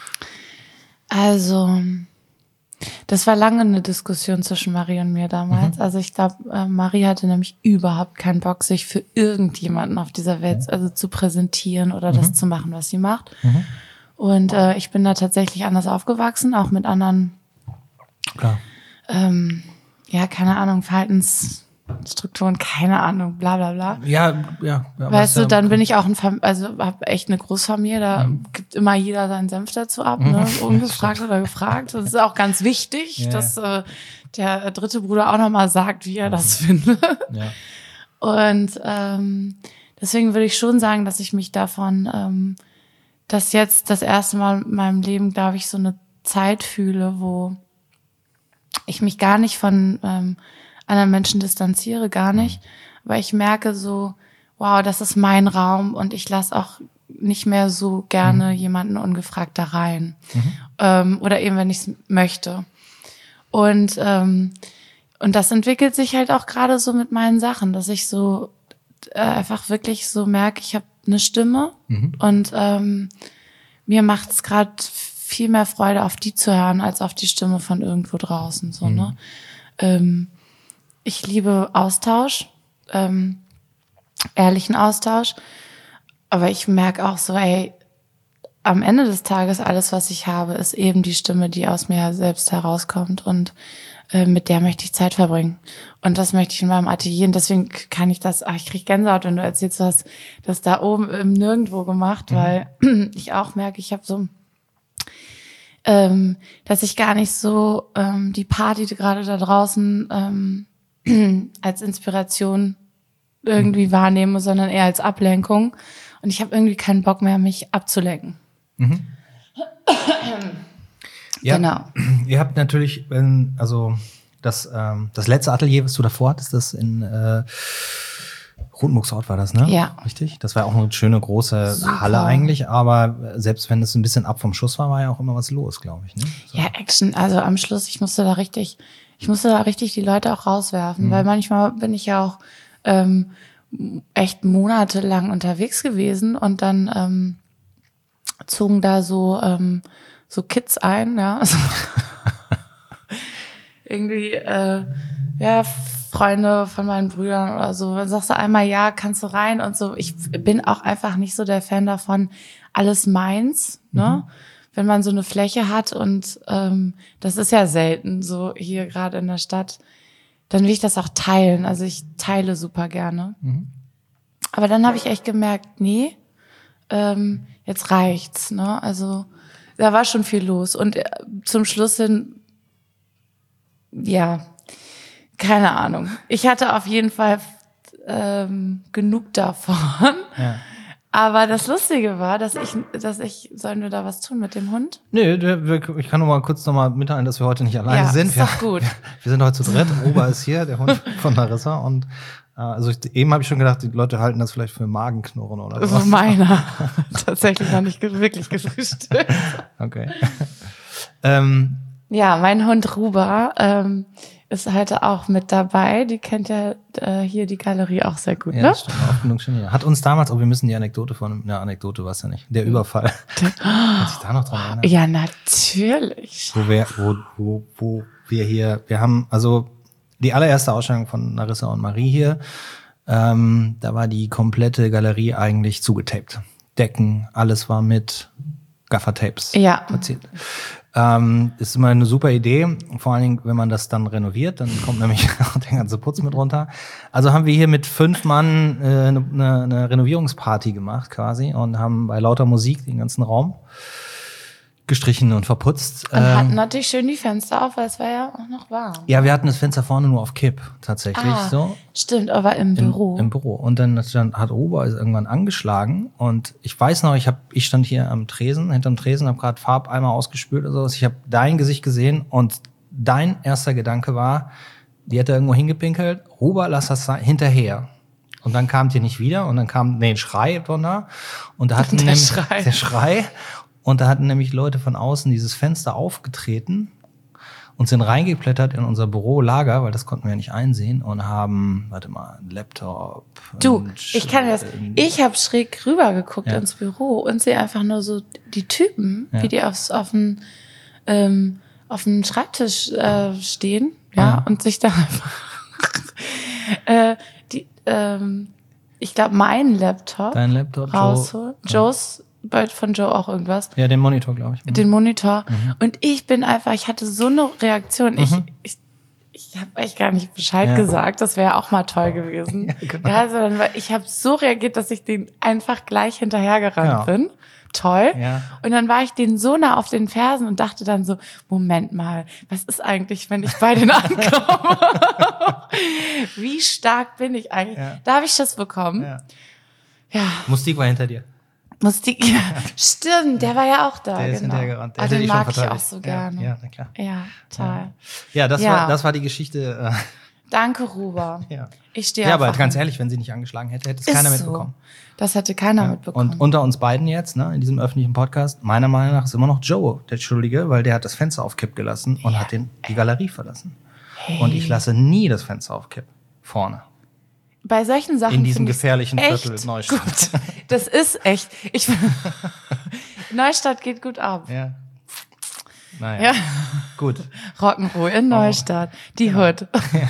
Also das war lange eine Diskussion zwischen Marie und mir damals. Mhm. Also ich glaube, äh, Marie hatte nämlich überhaupt keinen Bock, sich für irgendjemanden auf dieser Welt mhm. also zu präsentieren oder mhm. das zu machen, was sie macht. Mhm. Und äh, ich bin da tatsächlich anders aufgewachsen, auch mit anderen Klar. Ähm, ja, keine Ahnung, Verhaltensstrukturen, keine Ahnung, bla bla bla. Ja, ja. ja weißt du, ja, dann bin ich auch ein, Fam- also habe echt eine Großfamilie, da mhm. gibt immer jeder seinen Senf dazu ab, ne? Ungefragt oder gefragt. Das ist auch ganz wichtig, ja, dass äh, der dritte Bruder auch nochmal sagt, wie er mhm. das findet. Ja. Und ähm, deswegen würde ich schon sagen, dass ich mich davon, ähm, dass jetzt das erste Mal in meinem Leben, glaube ich, so eine Zeit fühle, wo ich mich gar nicht von ähm, anderen Menschen distanziere, gar nicht. Aber ich merke so, wow, das ist mein Raum und ich lasse auch nicht mehr so gerne mhm. jemanden ungefragt da rein. Mhm. Ähm, oder eben, wenn ich es möchte. Und ähm, und das entwickelt sich halt auch gerade so mit meinen Sachen, dass ich so äh, einfach wirklich so merke, ich habe eine Stimme mhm. und ähm, mir macht es gerade viel mehr Freude, auf die zu hören, als auf die Stimme von irgendwo draußen. So, mhm. ne? Ähm, ich liebe Austausch, ähm, ehrlichen Austausch, aber ich merke auch so, ey, am Ende des Tages, alles, was ich habe, ist eben die Stimme, die aus mir selbst herauskommt und äh, mit der möchte ich Zeit verbringen. Und das möchte ich in meinem Atelier. Und deswegen kann ich das, ach, ich krieg Gänsehaut, wenn du erzählst, du hast das da oben im Nirgendwo gemacht, mhm. weil ich auch merke, ich habe so Ähm, dass ich gar nicht so ähm, die Party gerade da draußen ähm, als Inspiration irgendwie mhm. wahrnehme, sondern eher als Ablenkung. Und ich habe irgendwie keinen Bock mehr, mich abzulenken. Mhm. Ja, genau. Ihr habt natürlich, also das, ähm, das letzte Atelier, was du davor hattest, das in äh, Rotenburgsort war das, ne? Ja. Richtig? Das war auch eine schöne große Super. Halle eigentlich, aber selbst wenn es ein bisschen ab vom Schuss war, war ja auch immer was los, glaube ich. Ne? So. Ja, Action. Also am Schluss, ich musste da richtig, ich musste da richtig die Leute auch rauswerfen, mhm. weil manchmal bin ich ja auch ähm, echt monatelang unterwegs gewesen und dann ähm, zogen da so ähm, so Kids ein, ja. Also irgendwie, äh, ja. Freunde von meinen Brüdern oder so, dann sagst du einmal ja, kannst du rein und so. Ich bin auch einfach nicht so der Fan davon, alles meins, ne? Mhm. Wenn man so eine Fläche hat und ähm, das ist ja selten so hier gerade in der Stadt, dann will ich das auch teilen. Also ich teile super gerne. Mhm. Aber dann habe ich echt gemerkt, nee, ähm, jetzt reicht's, ne? Also da war schon viel los und äh, zum Schluss hin, ja, keine Ahnung. Ich hatte auf jeden Fall ähm, genug davon. Ja. Aber das Lustige war, dass ich, dass ich, sollen wir da was tun mit dem Hund? Nö, wir, ich kann nur mal kurz noch mal mitteilen, dass wir heute nicht alleine Ja, sind. ist Wir, doch gut. Wir, wir sind heute zu dritt. Oba ist hier, der Hund von Larissa. Und äh, also ich, eben habe ich schon gedacht, die Leute halten das vielleicht für Magenknurren oder so. Also meiner. Tatsächlich noch nicht ge- wirklich gefrühstückt. Okay. ähm, Ja, mein Hund Ruba ähm, ist heute auch mit dabei. Die kennt ja äh, hier die Galerie auch sehr gut, ja, ne? das stimmt, oft genug schon hier. Hat uns damals, oh, wir müssen die Anekdote von, eine Anekdote war es ja nicht, der Überfall. Kannst du dich da noch dran erinnern? Ja, natürlich. Wo wir, wo, wo, wo wir hier, wir haben, also die allererste Ausstellung von Larissa und Marie hier, ähm, da war die komplette Galerie eigentlich zugetaped. Decken, alles war mit Gaffertapes Ja. verziert. Ähm, ist immer eine super Idee, vor allen Dingen, wenn man das dann renoviert, dann kommt nämlich auch der ganze Putz mit runter. Also haben wir hier mit fünf Mann äh, eine, eine Renovierungsparty gemacht quasi und haben bei lauter Musik den ganzen Raum gestrichen und verputzt. Und Ähm, hatten natürlich schön die Fenster auf, weil es war ja auch noch warm. ja, wir hatten das Fenster vorne nur auf Kipp, tatsächlich, Ah, so. stimmt, aber im Büro. Im, Im Büro. Und dann, dann hat Ober irgendwann angeschlagen und ich weiß noch, ich hab, ich stand hier am Tresen, hinterm Tresen, habe gerade Farbeimer ausgespült oder sowas. Ich habe dein Gesicht gesehen und dein erster Gedanke war, die hat da irgendwo hingepinkelt, Ober, lass das sein, hinterher. Und dann kam die nicht wieder und dann kam, nee, ein Schrei von da. Und da hatten Der nämlich, Schrei. der Schrei. Und da hatten nämlich Leute von außen dieses Fenster aufgetreten und sind reingeplättert in unser Bürolager, weil das konnten wir ja nicht einsehen und haben, warte mal, einen Laptop. Du, und, ich kann dir das. äh, Ich habe schräg rüber geguckt Ja. ins Büro und sehe einfach nur so die Typen, Ja. wie die aufs, auf dem ähm, auf dem Schreibtisch äh, stehen, ja, Ah. und sich da einfach äh, die, ähm, ich glaube, meinen Laptop Dein Laptop, Joe. rausholen. Joes, bei- von Joe auch irgendwas. Ja, den Monitor, glaube ich. Den Monitor. Und ich bin einfach, ich hatte so eine Reaktion. Ich, ich, ich habe euch gar nicht Bescheid Ja. gesagt. Das wäre auch mal toll gewesen. Ja, genau. also dann, war- ich habe so reagiert, dass ich den einfach gleich hinterhergerannt Ja. bin. Toll. Ja. Und dann war ich denen so nah auf den Fersen und dachte dann so, Moment mal, was ist eigentlich, wenn ich bei denen ankomme? Wie stark bin ich eigentlich? Ja. Da habe ich das bekommen. Ja. Ja, Musik war hinter dir. Musik. Ja, stimmt, der war ja auch da. Der ist genau. hinterhergerannt. Der Ah, hätte den dich schon mag ich auch verteidigt. so gerne. Ja, ja, na klar. Ja, toll. Ja, das, Ja. War, das war die Geschichte. Äh, Danke, Ruber. ja. Ich stehe ja, aber einfach- ganz ehrlich, wenn sie nicht angeschlagen hätte, hätte es Ist keiner so. mitbekommen. Das hätte keiner mitbekommen. Und unter uns beiden jetzt, ne, in diesem öffentlichen Podcast, meiner Meinung nach ist immer noch Joe der Schuldige, weil der hat das Fenster auf Kipp gelassen und hat den, die Galerie verlassen. Und ich lasse nie das Fenster auf Kipp. Vorne. Bei solchen Sachen In diesem finde ich's gefährlichen echt Viertel Neustadt. Gut. Das ist echt. Ich, Neustadt geht gut ab. Ja. Naja. Ja. Gut. Rock'n'Roll in Neustadt. Die Hood.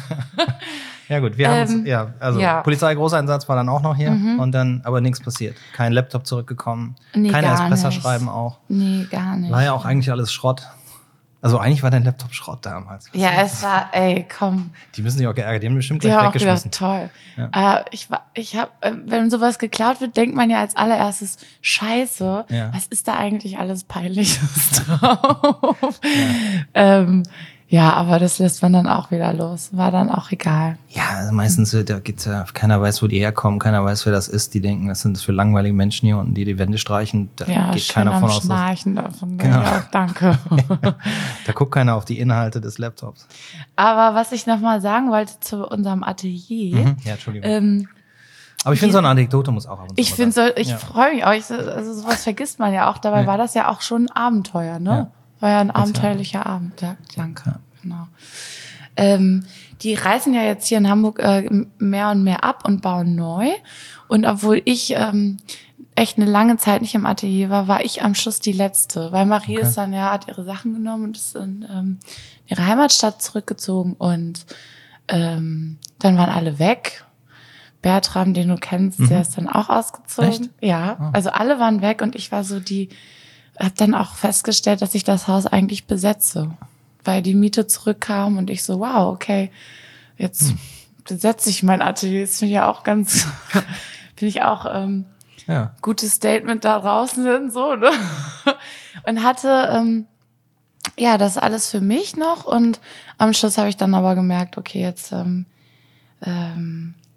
Ja gut, wir haben Ähm, uns, ja, also ja. Polizeigroßeinsatz war dann auch noch hier und dann, aber nichts passiert. Kein Laptop zurückgekommen, Nee, keine gar Espresserschreiben nicht. auch. Nee, gar nicht. War ja auch eigentlich alles Schrott. Also eigentlich war dein Laptop Schrott damals. Ja, es war, ey, komm. Die müssen sich auch geärgert, die haben bestimmt Die gleich haben auch gedacht, weggeschmissen. toll. Äh, ich war, ich hab, äh, wenn sowas geklaut wird, denkt man ja als allererstes, Scheiße, Ja. was ist da eigentlich alles Peinliches drauf? Ähm, ja, aber das lässt man dann auch wieder los. War dann auch egal. Ja, also meistens, äh, da gibt's ja, keiner weiß, wo die herkommen, keiner weiß, wer das ist. Die denken, das sind für langweilige Menschen hier unten, die die Wände streichen. Da Ja, geht schön keiner am von aus. Dass, Schnarchen davon. Genau. Ja, danke. da guckt keiner auf die Inhalte des Laptops. Aber was ich noch mal sagen wollte zu unserem Atelier, Mhm. Ja, Entschuldigung. ähm, Aber ich finde, so eine Anekdote muss auch ab und zu ich mal finde so, sein. ich Ja. freue mich auch. Ich, also sowas vergisst man ja auch. Dabei Nee. war das ja auch schon ein Abenteuer, ne? Ja. War ja ein abenteuerlicher Abend. Ja, danke. Genau. Ähm, die reisen ja jetzt hier in Hamburg äh, mehr und mehr ab und bauen neu. Und obwohl ich ähm, echt eine lange Zeit nicht im Atelier war, war ich am Schluss die Letzte. Weil Marie Okay. ist dann ja, hat ihre Sachen genommen und ist in ähm, ihre Heimatstadt zurückgezogen. Und ähm, dann waren alle weg. Bertram, den du kennst, der ist dann auch ausgezogen. Echt? Ja, also alle waren weg und ich war so die, hab dann auch festgestellt, dass ich das Haus eigentlich besetze, weil die Miete zurückkam und ich so, wow, okay, jetzt besetze ich mein Atelier. Das finde ich ja auch ganz, finde ich auch ähm, Ja. gutes Statement da draußen sind, so, ne? Und hatte, ähm, ja, das alles für mich noch und am Schluss habe ich dann aber gemerkt, okay, jetzt ähm, ähm,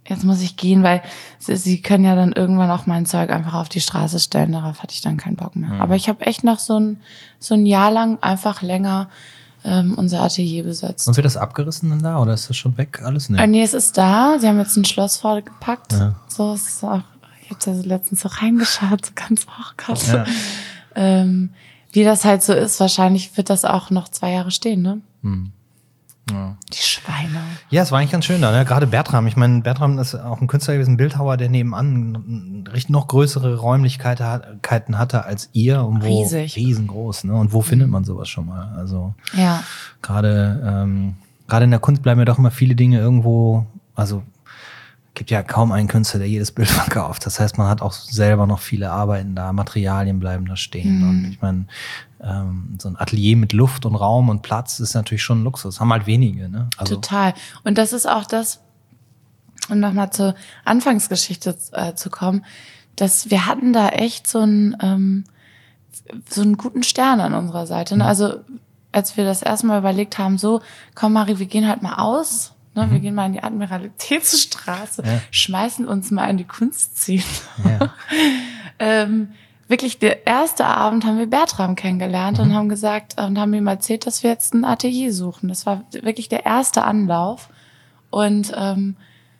jetzt muss ich gehen, weil sie, sie können ja dann irgendwann auch mein Zeug einfach auf die Straße stellen. Darauf hatte ich dann keinen Bock mehr. Mhm. Aber ich habe echt noch so ein, so ein Jahr lang einfach länger ähm, unser Atelier besetzt. Und wird das abgerissen dann da oder ist das schon weg alles? Nee, äh, nee es ist da. Sie haben jetzt ein Schloss vorgepackt. Ja. So ist es auch. Ich habe da so letztens so reingeschaut, so ganz auch krass. Ja. ähm, wie das halt so ist, wahrscheinlich wird das auch noch zwei Jahre stehen, ne? Hm. Ja. Die Schweine. Ja, es war eigentlich ganz schön da, ne? Gerade Bertram. Ich meine, Bertram ist auch ein Künstler gewesen, ein Bildhauer, der nebenan richtig noch größere Räumlichkeiten hatte als ihr. Und wo, riesig. Riesengroß, ne? Und wo mhm. findet man sowas schon mal? Also ja. gerade ähm, gerade in der Kunst bleiben ja doch immer viele Dinge irgendwo, also gibt ja kaum einen Künstler, der jedes Bild verkauft. Das heißt, man hat auch selber noch viele Arbeiten da, Materialien bleiben da stehen. Mhm. Und ich meine, ähm, so ein Atelier mit Luft und Raum und Platz ist natürlich schon ein Luxus. Haben halt wenige, ne? Also total. Und das ist auch das, um nochmal zur Anfangsgeschichte äh, zu kommen, dass wir hatten da echt so einen, ähm, so einen guten Stern an unserer Seite. Ne? Mhm. Also als wir das erste Mal überlegt haben, so, komm Marie, wir gehen halt mal aus. Ne, mhm. Wir gehen mal in die Admiralitätsstraße, ja. schmeißen uns mal in die Kunstszene. Ja. ähm, wirklich, der erste Abend haben wir Bertram kennengelernt mhm. und haben gesagt, und haben ihm erzählt, dass wir jetzt ein Atelier suchen. Das war wirklich der erste Anlauf und ähm,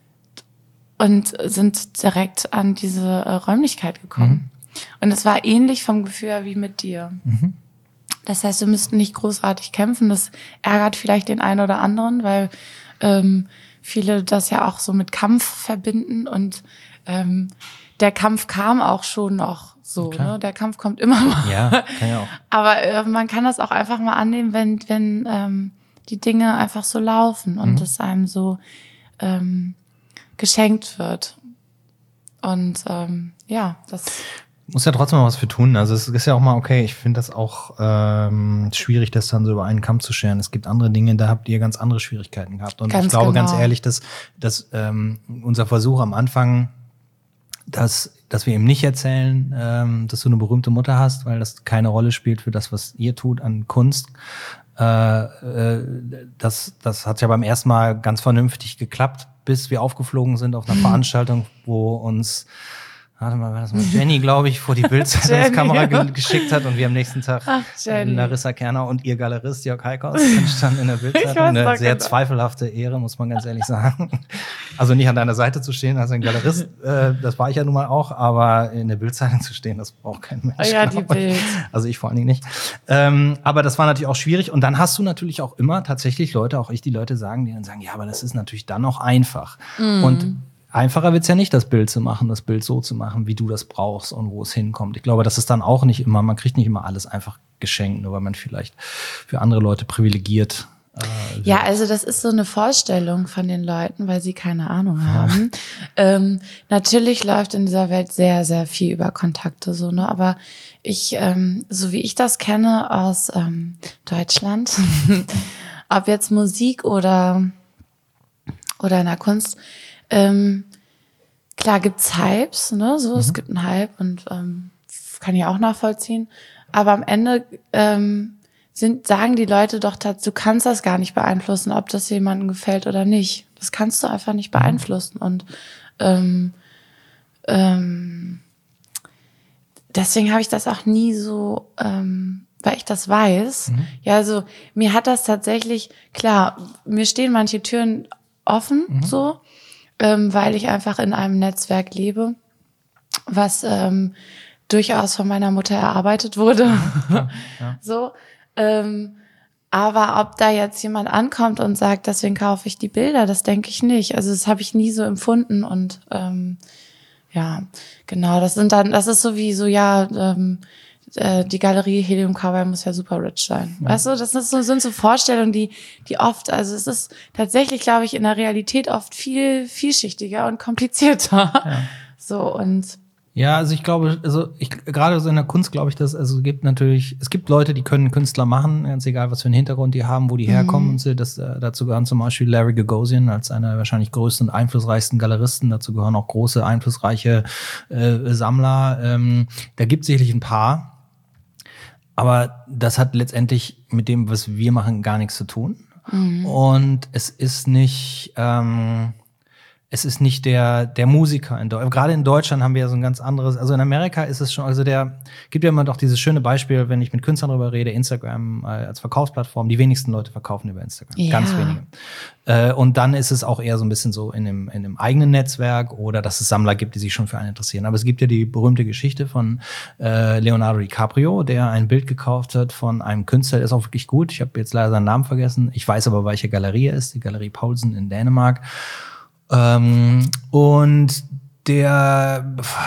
und sind direkt an diese äh, Räumlichkeit gekommen. Mhm. Und es war ähnlich vom Gefühl her wie mit dir. Mhm. Das heißt, wir müssten nicht großartig kämpfen. Das ärgert vielleicht den einen oder anderen, weil Ähm, viele das ja auch so mit Kampf verbinden und ähm, der Kampf kam auch schon noch so, okay. ne? Der Kampf kommt immer mal. Ja, kann ja auch. Aber äh, man kann das auch einfach mal annehmen, wenn wenn ähm, die Dinge einfach so laufen und mhm. es einem so ähm, geschenkt wird. Und ähm, ja, das muss ja trotzdem mal was für tun. Also es ist ja auch mal okay. Ich finde das auch ähm, schwierig, das dann so über einen Kamm zu scheren. Es gibt andere Dinge, da habt ihr ganz andere Schwierigkeiten gehabt. Und ganz ich glaube genau. ganz ehrlich, dass, dass ähm, unser Versuch am Anfang, dass, dass wir ihm nicht erzählen, ähm, dass du eine berühmte Mutter hast, weil das keine Rolle spielt für das, was ihr tut an Kunst. Äh, äh, das, das hat ja beim ersten Mal ganz vernünftig geklappt, bis wir aufgeflogen sind auf einer Veranstaltung, wo uns Warte mal, war das mal Jenny, glaube ich, vor die Bildzeitungskamera ge- geschickt hat und wir am nächsten Tag Ach, Larissa Kerner und ihr Galerist Jörg Heikhaus standen in der Bildzeitung. Eine sehr genau. zweifelhafte Ehre, muss man ganz ehrlich sagen. Also nicht an deiner Seite zu stehen als ein Galerist, äh, das war ich ja nun mal auch, aber in der Bildzeitung zu stehen, das braucht kein Mensch. Oh ja, die Bild. Also ich vor allen Dingen nicht. Ähm, aber das war natürlich auch schwierig und dann hast du natürlich auch immer tatsächlich Leute, auch ich, die Leute sagen, die dann sagen, ja, aber das ist natürlich dann auch einfach. Mm. Und einfacher wird's ja nicht, das Bild zu machen, das Bild so zu machen, wie du das brauchst und wo es hinkommt. Ich glaube, das ist dann auch nicht immer, man kriegt nicht immer alles einfach geschenkt, nur weil man vielleicht für andere Leute privilegiert äh, ja, also das ist so eine Vorstellung von den Leuten, weil sie keine Ahnung haben. ähm, natürlich läuft in dieser Welt sehr, sehr viel über Kontakte, so, ne, aber ich, ähm, so wie ich das kenne aus ähm, Deutschland, ob jetzt Musik oder, oder in der Kunst, Ähm, klar gibt's Hypes, ne, so, mhm. es gibt einen Hype und ähm, kann ich auch nachvollziehen, aber am Ende ähm, sind, sagen die Leute doch, du kannst das gar nicht beeinflussen, ob das jemandem gefällt oder nicht. Das kannst du einfach nicht beeinflussen und ähm, ähm, deswegen habe ich das auch nie so, ähm, weil ich das weiß. Mhm. Ja, also mir hat das tatsächlich, klar, mir stehen manche Türen offen, mhm. so, Ähm, weil ich einfach in einem Netzwerk lebe, was ähm, durchaus von meiner Mutter erarbeitet wurde. Ja, ja. So, ähm, aber ob da jetzt jemand ankommt und sagt, deswegen kaufe ich die Bilder, das denke ich nicht. Also das habe ich nie so empfunden und ähm, ja, genau. Das sind dann, das ist so wie so ja. Ähm, die Galerie Helium Cowboy muss ja super rich sein. Ja. Weißt du, das ist so, sind so Vorstellungen, die, die oft, also es ist tatsächlich, glaube ich, in der Realität oft viel vielschichtiger und komplizierter. Ja. So und. Ja, also ich glaube, also ich, gerade so in der Kunst glaube ich, dass, also es gibt natürlich, es gibt Leute, die können Künstler machen, ganz egal, was für einen Hintergrund die haben, wo die mhm. herkommen und so. Das, äh, dazu gehören zum Beispiel Larry Gagosian als einer der wahrscheinlich größten und einflussreichsten Galeristen. Dazu gehören auch große, einflussreiche äh, Sammler. Ähm, da gibt es sicherlich ein paar. Aber das hat letztendlich mit dem, was wir machen, gar nichts zu tun. Mhm. Und es ist nicht, ähm, es ist nicht der, der Musiker in Deutschland. Gerade in Deutschland haben wir ja so ein ganz anderes, also in Amerika ist es schon, also der, gibt ja immer doch dieses schöne Beispiel, wenn ich mit Künstlern darüber rede, Instagram als Verkaufsplattform, die wenigsten Leute verkaufen über Instagram. Ja. Ganz wenige. Äh, und dann ist es auch eher so ein bisschen so in dem, in dem eigenen Netzwerk oder dass es Sammler gibt, die sich schon für einen interessieren. Aber es gibt ja die berühmte Geschichte von äh, Leonardo DiCaprio, der ein Bild gekauft hat von einem Künstler, der ist auch wirklich gut. Ich habe jetzt leider seinen Namen vergessen. Ich weiß aber, welche Galerie er ist, die Galerie Paulsen in Dänemark. Ähm, und der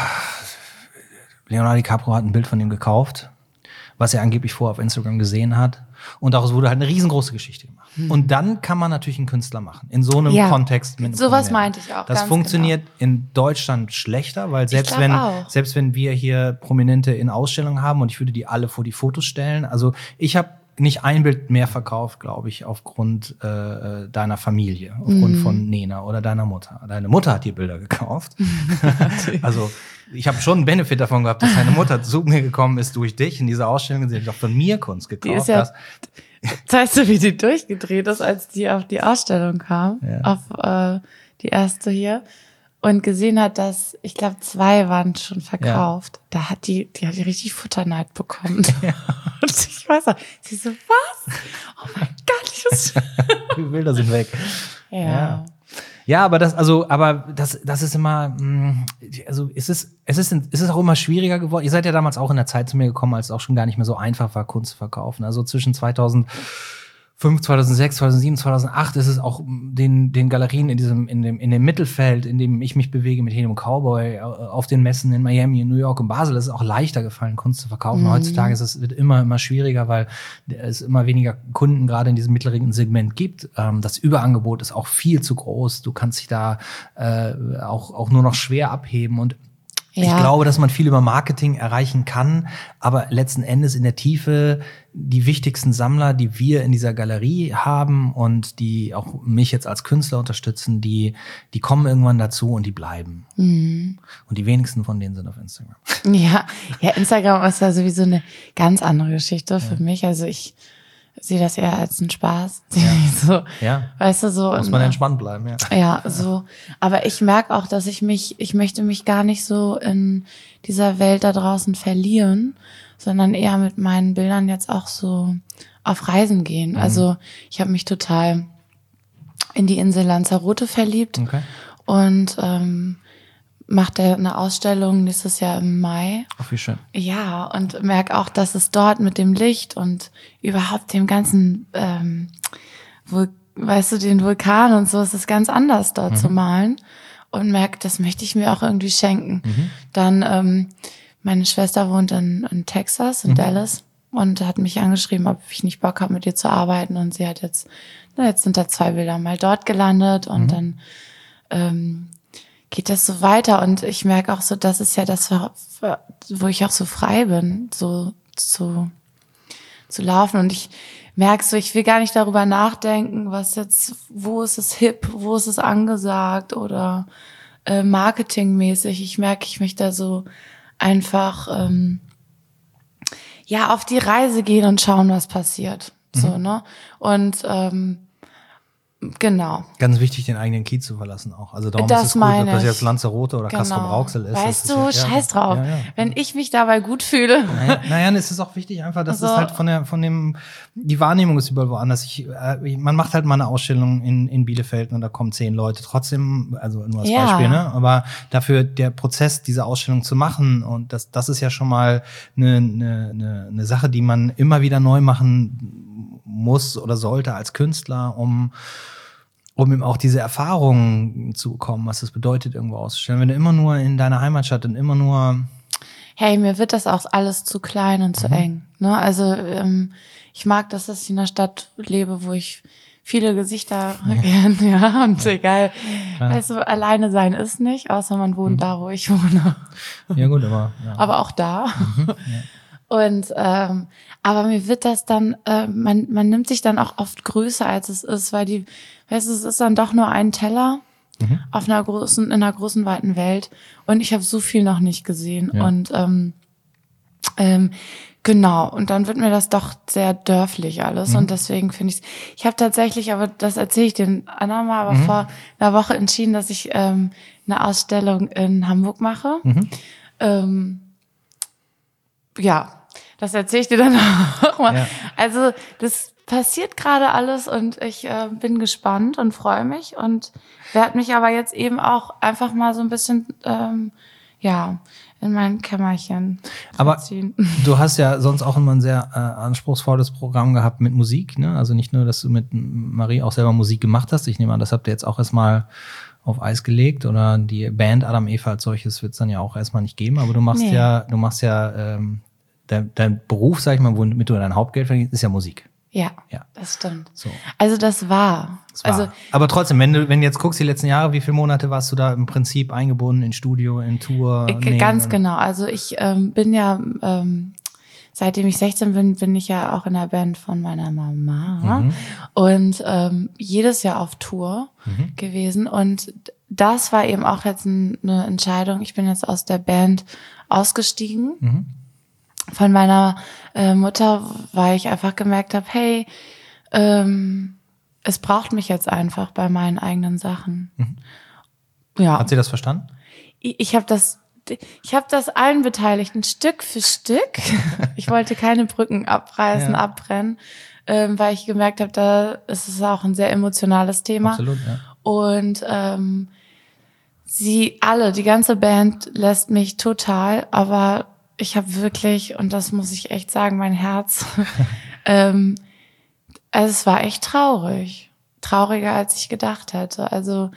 Leonardo DiCaprio hat ein Bild von ihm gekauft, was er angeblich vorher auf Instagram gesehen hat. Und daraus wurde halt eine riesengroße Geschichte gemacht. Hm. Und dann kann man natürlich einen Künstler machen. In so einem ja. Kontext. Mit einem Sowas meinte ich auch. Das ganz funktioniert genau. in Deutschland schlechter, weil selbst wenn, auch. selbst wenn wir hier Prominente in Ausstellungen haben und ich würde die alle vor die Fotos stellen. Also ich habe nicht ein Bild mehr verkauft, glaube ich, aufgrund äh, deiner Familie, aufgrund mm. von Nena oder deiner Mutter. Deine Mutter hat die Bilder gekauft. Also ich habe schon einen Benefit davon gehabt, dass deine Mutter zu mir gekommen ist durch dich in dieser Ausstellung. Sie hat doch von mir Kunst gekauft. Die ist ja, weißt du, wie die durchgedreht ist, als die auf die Ausstellung kam, ja. auf äh, die erste hier. Und gesehen hat, dass, ich glaube, zwei waren schon verkauft. Ja. Da hat die, die hat die richtig Futterneid bekommen. Ja. Und ich weiß auch, sie so, was? Oh mein Gott, ich muss... Die Bilder sind weg. Ja. ja. Ja, aber das, also, aber das, das ist immer, mh, also, es ist, es ist, es ist auch immer schwieriger geworden. Ihr seid ja damals auch in der Zeit zu mir gekommen, als es auch schon gar nicht mehr so einfach war, Kunst zu verkaufen. Also zwischen zweitausendfünf, zweitausendsechs, zweitausendsieben, zweitausendacht ist es auch den, den Galerien in diesem, in dem, in dem Mittelfeld, in dem ich mich bewege mit Helium Cowboy, auf den Messen in Miami, in New York und Basel, ist es auch leichter gefallen, Kunst zu verkaufen. Mhm. Heutzutage ist es, wird immer, immer schwieriger, weil es immer weniger Kunden gerade in diesem mittleren Segment gibt. Das Überangebot ist auch viel zu groß. Du kannst dich da, äh, auch, auch nur noch schwer abheben und ja. Ich glaube, dass man viel über Marketing erreichen kann, aber letzten Endes in der Tiefe die wichtigsten Sammler, die wir in dieser Galerie haben und die auch mich jetzt als Künstler unterstützen, die die kommen irgendwann dazu und die bleiben. Mhm. Und die wenigsten von denen sind auf Instagram. Ja, ja, Instagram ist ja sowieso eine ganz andere Geschichte für ja. mich. Also ich sehe das eher als einen Spaß. Ja. So, ja. Weißt du, so. Muss man entspannt bleiben, ja. Ja, so. Aber ich merke auch, dass ich mich, ich möchte mich gar nicht so in dieser Welt da draußen verlieren, sondern eher mit meinen Bildern jetzt auch so auf Reisen gehen. Mhm. Also ich habe mich total in die Insel Lanzarote verliebt. Okay. Und ähm, macht er eine Ausstellung nächstes Jahr im Mai. Ach, wie schön. Ja, und merke auch, dass es dort mit dem Licht und überhaupt dem ganzen, ähm, Vul- weißt du, den Vulkan und so, es ist ganz anders dort mhm. zu malen. Und merke, das möchte ich mir auch irgendwie schenken. Mhm. Dann, ähm, meine Schwester wohnt in, in Texas, in mhm. Dallas, und hat mich angeschrieben, ob ich nicht Bock habe, mit ihr zu arbeiten. Und sie hat jetzt, na, jetzt sind da zwei Bilder mal dort gelandet und mhm. dann, ähm, geht das so weiter und ich merke auch so, das ist ja das, wo ich auch so frei bin, so zu, zu laufen und ich merke so, ich will gar nicht darüber nachdenken, was jetzt, wo ist es hip, wo ist es angesagt oder äh, marketingmäßig. Ich merke, ich möchte da so einfach ähm, ja auf die Reise gehen und schauen, was passiert. Mhm. So, ne? Und ähm, genau. Ganz wichtig, den eigenen Kiez zu verlassen auch. Also darum das ist es gut, ob das jetzt Lanzarote oder genau. Castrop-Rauxel ist. Weißt du, ist ja, scheiß drauf. Ja, ja. Wenn ich mich dabei gut fühle. Naja, naja, es ist auch wichtig einfach, das also, ist halt von der, von dem, die Wahrnehmung ist überall woanders. Ich, äh, man macht halt mal eine Ausstellung in, in Bielefeld und da kommen zehn Leute. Trotzdem, also nur als ja. Beispiel, ne? Aber dafür der Prozess, diese Ausstellung zu machen und das, das ist ja schon mal eine, eine, eine, eine Sache, die man immer wieder neu machen muss oder sollte als Künstler, um um eben auch diese Erfahrungen zu bekommen, was es bedeutet, irgendwo auszustellen. Wenn du immer nur in deiner Heimatstadt und immer nur... Hey, mir wird das auch alles zu klein und zu mhm. eng. Ne? Also ähm, ich mag das, dass ich in einer Stadt lebe, wo ich viele Gesichter kenne, ja. ja, und egal. Ja. Also alleine sein ist nicht, außer man wohnt mhm. da, wo ich wohne. Ja gut, aber... Ja. Aber auch da. Mhm. Ja. Und ähm, aber mir wird das dann, äh, man man nimmt sich dann auch oft größer, als es ist, weil die, weißt du, es ist dann doch nur ein Teller mhm. auf einer großen, in einer großen, weiten Welt und ich habe so viel noch nicht gesehen. Ja. Und ähm, ähm, Genau, und dann wird mir das doch sehr dörflich alles Mhm. und deswegen finde ich ich habe tatsächlich, aber das erzähle ich dir ein andermal, aber Mhm. vor einer Woche entschieden, dass ich ähm, eine Ausstellung in Hamburg mache. Mhm. Ähm, ja, das erzähle ich dir dann auch mal. Ja. Also das passiert gerade alles und ich äh, bin gespannt und freue mich und werde mich aber jetzt eben auch einfach mal so ein bisschen, ähm, ja, in mein Kämmerchen Aber verziehen. du hast ja sonst auch immer ein sehr äh, anspruchsvolles Programm gehabt mit Musik, ne? Also nicht nur, dass du mit Marie auch selber Musik gemacht hast. Ich nehme an, das habt ihr jetzt auch erstmal auf Eis gelegt oder die Band Adam Eva als solches wird es dann ja auch erstmal nicht geben. Aber du machst Nee. ja, du machst ja ähm, dein, dein Beruf, sag ich mal, womit du dein Hauptgeld verdienst, ist ja Musik. Ja, Ja. das stimmt. So. Also das war. Das war. Also Aber trotzdem, wenn du, wenn du jetzt guckst, die letzten Jahre, wie viele Monate warst du da im Prinzip eingebunden in Studio, in Tour? ich, nähen ganz und- genau. Also ich ähm, bin ja, ähm, seitdem ich sechzehn bin, bin ich ja auch in der Band von meiner Mama Mhm. und ähm, jedes Jahr auf Tour Mhm. gewesen. Und das war eben auch jetzt ein, eine Entscheidung. Ich bin jetzt aus der Band ausgestiegen. Mhm. Von meiner äh, Mutter, weil ich einfach gemerkt habe, hey, ähm, es braucht mich jetzt einfach bei meinen eigenen Sachen. Mhm. Ja, Hat sie das verstanden? ich, ich habe das, ich habe das allen Beteiligten Stück für Stück. Ich wollte keine Brücken abreißen, Ja. abbrennen, ähm, weil ich gemerkt habe, da ist es auch ein sehr emotionales Thema. Absolut, ja. Und ähm, sie alle, die ganze Band lässt mich total, aber ich habe wirklich, und das muss ich echt sagen, mein Herz, ähm, also es war echt traurig. Trauriger, als ich gedacht hätte. Also,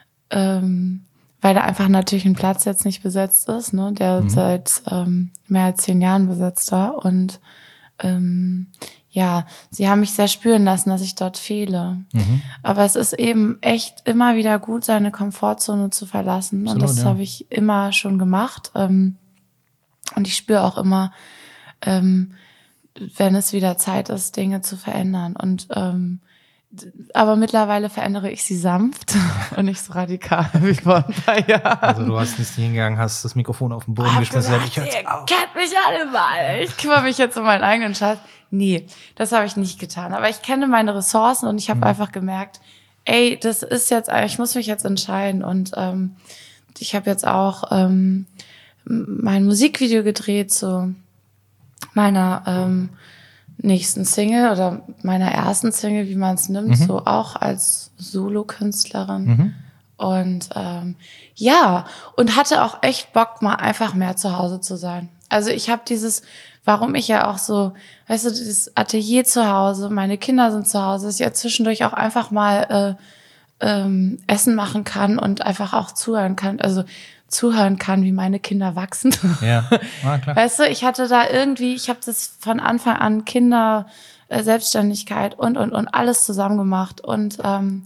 ähm, weil da einfach natürlich ein Platz jetzt nicht besetzt ist, ne, der Mhm. seit ähm, mehr als zehn Jahren besetzt war. Und ähm, ja, sie haben mich sehr spüren lassen, dass ich dort fehle. Mhm. Aber es ist eben echt immer wieder gut, seine Komfortzone zu verlassen. Absolut, und das ja. habe ich immer schon gemacht. Ähm, und ich spüre auch immer, ähm, wenn es wieder Zeit ist, Dinge zu verändern. Und ähm, d- aber mittlerweile verändere ich sie sanft und nicht so radikal wie vor ein paar Jahren. Also du hast nicht hingegangen, hast das Mikrofon auf den Boden Hab geschmissen. gesagt, Ich hör's ihr auf. kennt mich alle mal. Ich kümmere mich jetzt um meinen eigenen Scheiß. Nee, das habe ich nicht getan. Aber ich kenne meine Ressourcen und ich habe Mhm. einfach gemerkt, ey, das ist jetzt, ich muss mich jetzt entscheiden. Und ähm, ich habe jetzt auch ähm, mein Musikvideo gedreht zu meiner ähm, nächsten Single oder meiner ersten Single, wie man es nimmt, Mhm. so auch als Solo-Künstlerin. Mhm. Und ähm, ja, und hatte auch echt Bock, mal einfach mehr zu Hause zu sein. Also ich habe dieses, warum ich ja auch so, weißt du, dieses Atelier zu Hause, meine Kinder sind zu Hause, dass ich ja zwischendurch auch einfach mal äh, ähm, Essen machen kann und einfach auch zuhören kann, also zuhören kann, wie meine Kinder wachsen. Ja, ah, klar. Weißt du, ich hatte da irgendwie, ich habe das von Anfang an Kinder, äh, Selbstständigkeit und, und, und alles zusammen gemacht und ähm,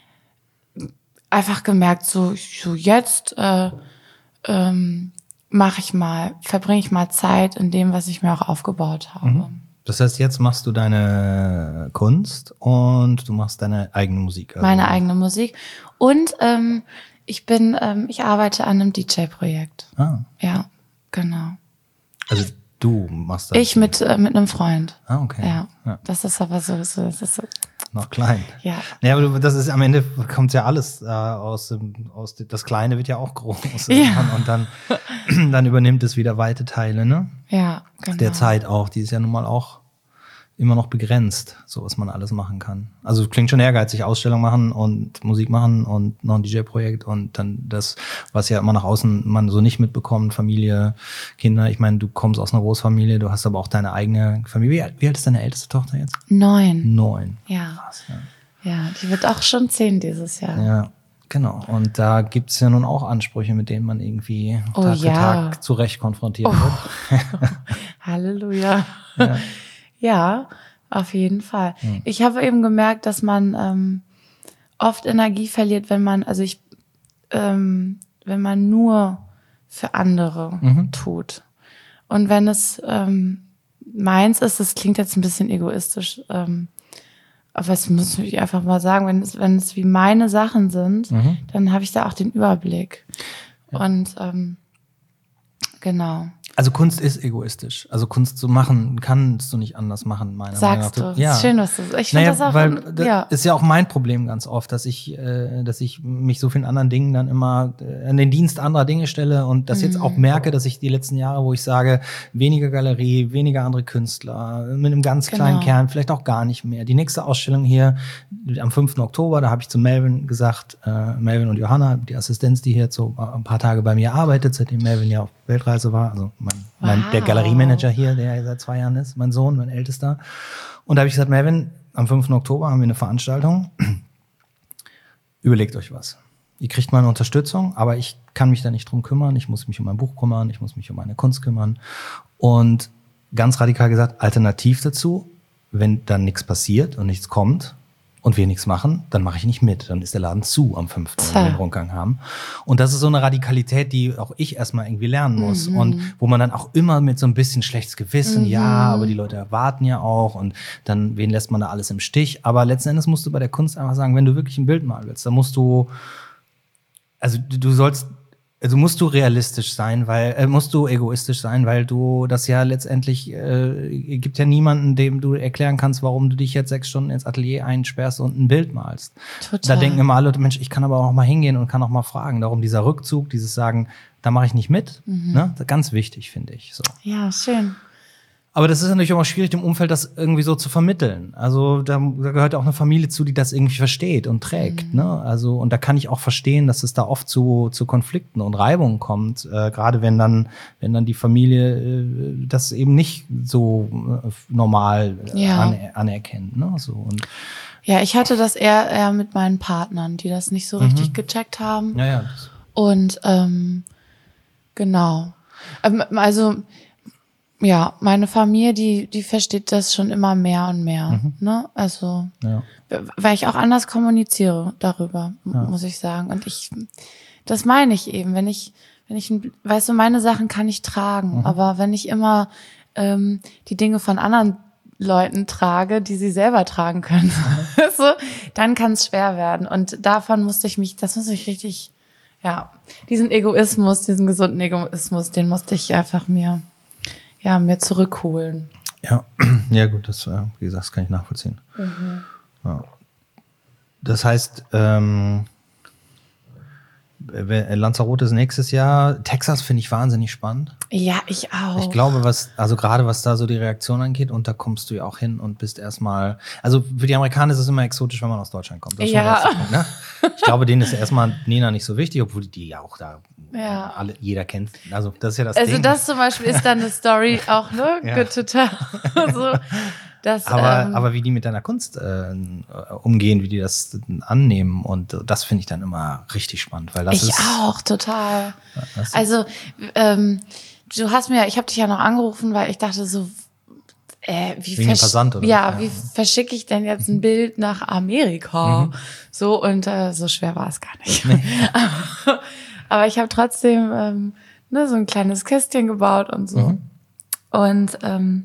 einfach gemerkt, so, so jetzt äh, ähm, mache ich mal, verbringe ich mal Zeit in dem, was ich mir auch aufgebaut habe. Mhm. Das heißt, jetzt machst du deine Kunst und du machst deine eigene Musik. Also Meine eigene Musik. Und ähm, ich bin, ähm, ich arbeite an einem D J-Projekt. Ah, Ja, genau. also du machst das. Ich mit, äh, mit einem Freund. Ah, okay. Ja, Ja. das ist aber so, so, das ist so, Noch klein. ja. Ja, aber du- das ist am Ende kommt ja alles äh, aus dem, aus dem, das Kleine wird ja auch groß. Ja. Und dann, dann übernimmt es wieder weite Teile, ne? Ja, genau. Der Zeit auch, die ist ja nun mal auch immer noch begrenzt, so was man alles machen kann. Also klingt schon ehrgeizig, Ausstellung machen und Musik machen und noch ein D J-Projekt und dann das, was ja immer nach außen man so nicht mitbekommt, Familie, Kinder. Ich meine, du kommst aus einer Großfamilie, du hast aber auch deine eigene Familie. Wie alt, wie alt ist deine älteste Tochter jetzt? Neun. Neun. Ja. Krass, ja. Ja, die wird auch schon zehn dieses Jahr. Ja, genau. Und da gibt's ja nun auch Ansprüche, mit denen man irgendwie Oh, Tag für ja. Tag zu Recht konfrontiert wird. Halleluja. Ja. Ja, auf jeden Fall. Hm. Ich habe eben gemerkt, dass man ähm, oft Energie verliert, wenn man, also ich, ähm, wenn man nur für andere Mhm. tut. Und wenn es ähm, meins ist, das klingt jetzt ein bisschen egoistisch, ähm, aber es muss ich einfach mal sagen, wenn es, wenn es wie meine Sachen sind, Mhm. dann habe ich da auch den Überblick. Und ähm, genau. Also Kunst ist egoistisch. Also Kunst zu machen, kannst du nicht anders machen, meiner Meinung nach. Sagst du. Ja. Schön, was du Ich finde Naja, das auch. weil un- das ja. ist ja auch mein Problem ganz oft, dass ich, äh, dass ich mich so vielen anderen Dingen dann immer äh, in den Dienst anderer Dinge stelle und das jetzt auch merke, dass ich die letzten Jahre, wo ich sage, weniger Galerie, weniger andere Künstler, mit einem ganz kleinen Genau. Kern, vielleicht auch gar nicht mehr. Die nächste Ausstellung hier am fünften Oktober, da habe ich zu Melvin gesagt, äh, Melvin und Johanna, die Assistenz, die hier jetzt so ein paar Tage bei mir arbeitet, seitdem Melvin ja auf Weltreise war, also mein, mein, der Wow. Galeriemanager hier, der ja seit zwei Jahren ist, mein Sohn, mein Ältester. Und da habe ich gesagt, Melvin, am fünften Oktober haben wir eine Veranstaltung. Überlegt euch was. Ihr kriegt meine Unterstützung, aber ich kann mich da nicht drum kümmern. Ich muss mich um mein Buch kümmern, ich muss mich um meine Kunst kümmern. Und ganz radikal gesagt, alternativ dazu, wenn dann nichts passiert und nichts kommt und wir nichts machen, dann mache ich nicht mit. Dann ist der Laden zu am fünften wenn wir den Rundgang haben. Und das ist so eine Radikalität, die auch ich erstmal irgendwie lernen muss. Mhm. Und wo man dann auch immer mit so ein bisschen schlechtes Gewissen, Mhm. ja, aber die Leute erwarten ja auch und dann, wen lässt man da alles im Stich? Aber letzten Endes musst du bei der Kunst einfach sagen, wenn du wirklich ein Bild malen willst, dann musst du, also du, du sollst, also musst du realistisch sein, weil äh, musst du egoistisch sein, weil du das ja letztendlich äh, gibt ja niemanden, dem du erklären kannst, warum du dich jetzt sechs Stunden ins Atelier einsperrst und ein Bild malst. Total. Da denken immer alle, Mensch, ich kann aber auch mal hingehen und kann auch mal fragen. Darum dieser Rückzug, dieses Sagen, da mache ich nicht mit, Mhm. ne? Ganz wichtig, finde ich. So. Ja, schön. Aber das ist natürlich auch schwierig, im Umfeld das irgendwie so zu vermitteln. Also da, da gehört auch eine Familie zu, die das irgendwie versteht und trägt. Mhm. Ne? Also und da kann ich auch verstehen, dass es da oft zu, zu Konflikten und Reibungen kommt, äh, gerade wenn dann, wenn dann die Familie äh, das eben nicht so äh, normal äh, Ja. an, anerkennt. Ne? So, und, Ja, ich hatte das eher, eher mit meinen Partnern, die das nicht so richtig gecheckt haben. ja, ja. Das, Und ähm, genau. Ähm, Also ja, meine Familie, die die versteht das schon immer mehr und mehr. Ne? Also ja. weil ich auch anders kommuniziere darüber, m- muss ich sagen. Und ich, das meine ich eben, wenn ich, wenn ich, ein- weißt du, meine Sachen kann ich tragen, aber wenn ich immer ähm, die Dinge von anderen Leuten trage, die sie selber tragen können, so, dann kann es schwer werden. Und davon musste ich mich, das muss ich richtig, ja, diesen Egoismus, diesen gesunden Egoismus, den musste ich einfach mir, ja, mir zurückholen. Ja, ja gut, das, äh, wie gesagt, das kann ich nachvollziehen. Ja. Das heißt, ähm, äh, Lanzarote ist nächstes Jahr. Texas finde ich wahnsinnig spannend. Ja, ich auch. Ich glaube, was, also gerade was da so die Reaktion angeht, und da kommst du ja auch hin und bist erstmal, also für die Amerikaner ist es immer exotisch, wenn man aus Deutschland kommt. Das ist schon Ja. der erste Punkt, ne? Ich glaube, denen ist erstmal Nena nicht so wichtig, obwohl die ja auch da Ja. alle, jeder kennt. Also das ist ja das Also Ding. das zum Beispiel ist dann eine Story auch, ne? Ja. Total. so, das, Aber, ähm, aber wie die mit deiner Kunst äh, umgehen, wie die das annehmen, und das finde ich dann immer richtig spannend, weil das ich ist auch, total. das- Also, ähm, du hast mir, ich habe dich ja noch angerufen, weil ich dachte so, äh, wie, Wegen dem versch- Versand, oder? ja, Ja. wie verschicke ich denn jetzt ein Bild nach Amerika? Mhm. So, und äh, so schwer war es gar nicht. aber, aber ich habe trotzdem ähm, ne, so ein kleines Kästchen gebaut und so. Mhm. Und ähm,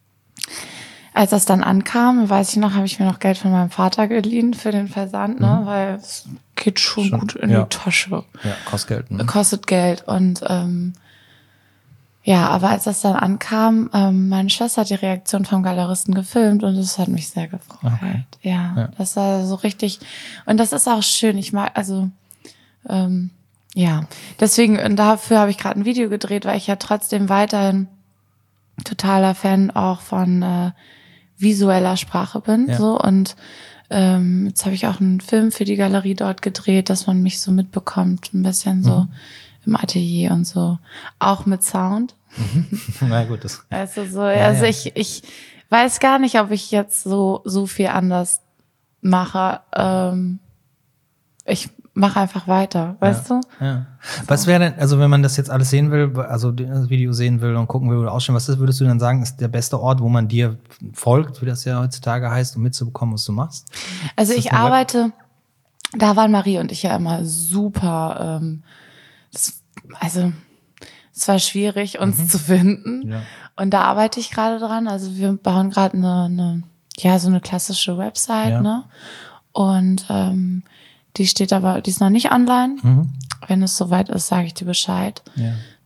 als das dann ankam, weiß ich noch, habe ich mir noch Geld von meinem Vater geliehen für den Versand, ne, weil es geht schon, Schon, gut in ja. die Tasche. ja, kostet Geld. Ne? Kostet Geld. Und ähm, ja, aber als das dann ankam, ähm, meine Schwester hat die Reaktion vom Galeristen gefilmt und das hat mich sehr gefreut. Okay. Ja, Ja. das war so richtig. Und das ist auch schön. Ich mag, also ähm, ja, deswegen, und dafür habe ich gerade ein Video gedreht, weil ich ja trotzdem weiterhin totaler Fan auch von äh, visueller Sprache bin. Ja. So und ähm, jetzt habe ich auch einen Film für die Galerie dort gedreht, dass man mich so mitbekommt, ein bisschen so Mhm. im Atelier und so. Auch mit Sound. Na gut, das. Also so, Ja, also ja. ich, ich weiß gar nicht, ob ich jetzt so, so viel anders mache. Ähm, ich mache einfach weiter, weißt du? Ja. Was wäre denn, also wenn man das jetzt alles sehen will, also das Video sehen will und gucken will oder ausschauen, was ist, würdest du dann sagen, ist der beste Ort, wo man dir folgt, wie das ja heutzutage heißt, um mitzubekommen, was du machst? Also Ist ich das eine Web- arbeite, da waren Marie und ich ja immer super, ähm, das, also es war schwierig, uns zu finden. Mhm. Ja. Und da arbeite ich gerade dran. Also wir bauen gerade eine, eine, ja, so eine klassische Website, Ja. ne? Und ähm, die steht aber, die ist noch nicht online. Mhm. Wenn es soweit ist, sage ich dir Bescheid. Ja.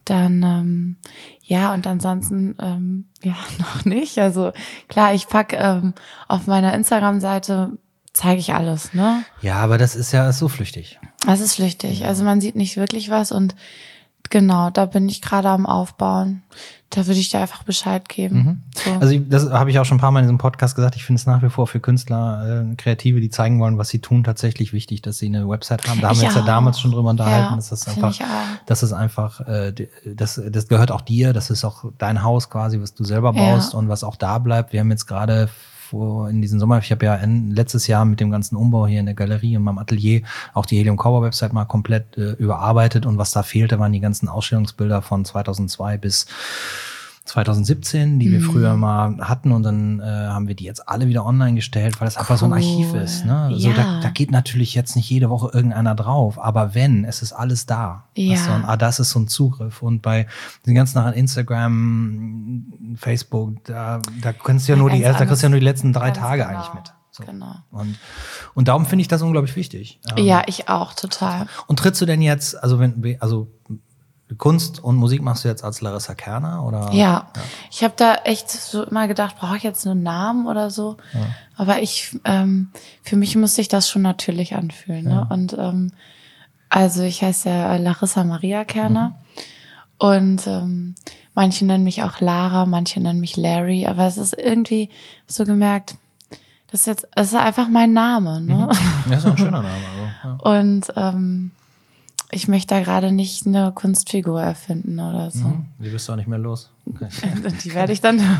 dann, ähm, ja, und ansonsten, ähm, ja, noch nicht. Also klar, ich pack ähm, auf meiner Instagram-Seite, zeige ich alles, ne? Ja, aber das ist ja so flüchtig. Das ist flüchtig. Also man sieht nicht wirklich was und genau, da bin ich gerade am Aufbauen. Da würde ich dir einfach Bescheid geben. Mhm. So. Also ich, das habe ich auch schon ein paar Mal in diesem Podcast gesagt. Ich finde es nach wie vor für Künstler, äh, Kreative, die zeigen wollen, was sie tun, tatsächlich wichtig, dass sie eine Website haben. Da haben Ich wir uns ja auch. damals schon drüber unterhalten. Ja, das ist finde einfach, ich auch. das ist einfach, äh, das, das gehört auch dir. Das ist auch dein Haus quasi, was du selber baust Ja. und was auch da bleibt. Wir haben jetzt gerade vor in diesem Sommer, ich habe ja in, letztes Jahr mit dem ganzen Umbau hier in der Galerie in meinem Atelier auch die Helium Cowboy Website mal komplett äh, überarbeitet und was da fehlte, waren die ganzen Ausstellungsbilder von zweitausendzwei bis zweitausendsiebzehn, die wir früher mal hatten und dann äh, haben wir die jetzt alle wieder online gestellt, weil es einfach so ein Archiv Cool. ist. Ne? So, Ja. da, da geht natürlich jetzt nicht jede Woche irgendeiner drauf, aber wenn, es ist alles da. Ja. Weißt du? Und, ah, das ist so ein Zugriff und bei den ganzen Sachen Instagram, Facebook, da, da kannst du ja Ja, nur die, ganz da kriegst du ja nur die letzten drei Ganz Tage genau. eigentlich mit. So. Genau. Und, und darum finde ich das unglaublich wichtig. Ähm, Ja, ich auch, total. Und trittst du denn jetzt, also wenn, also Kunst und Musik machst du jetzt als Larissa Kerner oder? Ja, ich habe da echt so immer gedacht, brauche ich jetzt einen Namen oder so? Ja. Aber ich, ähm, für mich muss sich das schon natürlich anfühlen. Ne? Ja. Und ähm, also ich heiße ja Larissa Maria Kerner Mhm. und ähm, manche nennen mich auch Lara, manche nennen mich Larry, aber es ist irgendwie so gemerkt, das ist jetzt, es ist einfach mein Name. Ne? Mhm. Ja, ist auch ein schöner Name. Also, ja. Und ähm, ich möchte da gerade nicht eine Kunstfigur erfinden oder so. Mhm. Die bist du auch nicht mehr los. Okay. Die werde ich dann.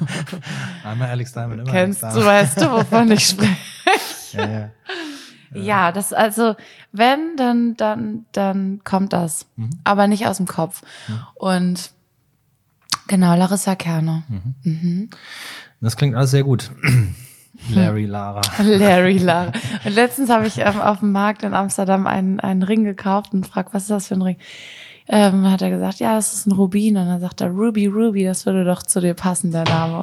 Einmal Alex Diamond, immer Kennst Alex du, Diamond. weißt du, wovon ich spreche? Ja, ja. Ja, das also, wenn, dann, dann, dann kommt das. Mhm. Aber nicht aus dem Kopf. Und genau, Larissa Kerner. Mhm. Das klingt alles sehr gut. Larry, Lara. Larry Lara. Und letztens habe ich ähm, auf dem Markt in Amsterdam einen, einen Ring gekauft und fragt, was ist das für ein Ring? Ähm, hat er gesagt, ja, das ist ein Rubin. Und dann sagt er, Ruby, Ruby, das würde doch zu dir passen, der Name.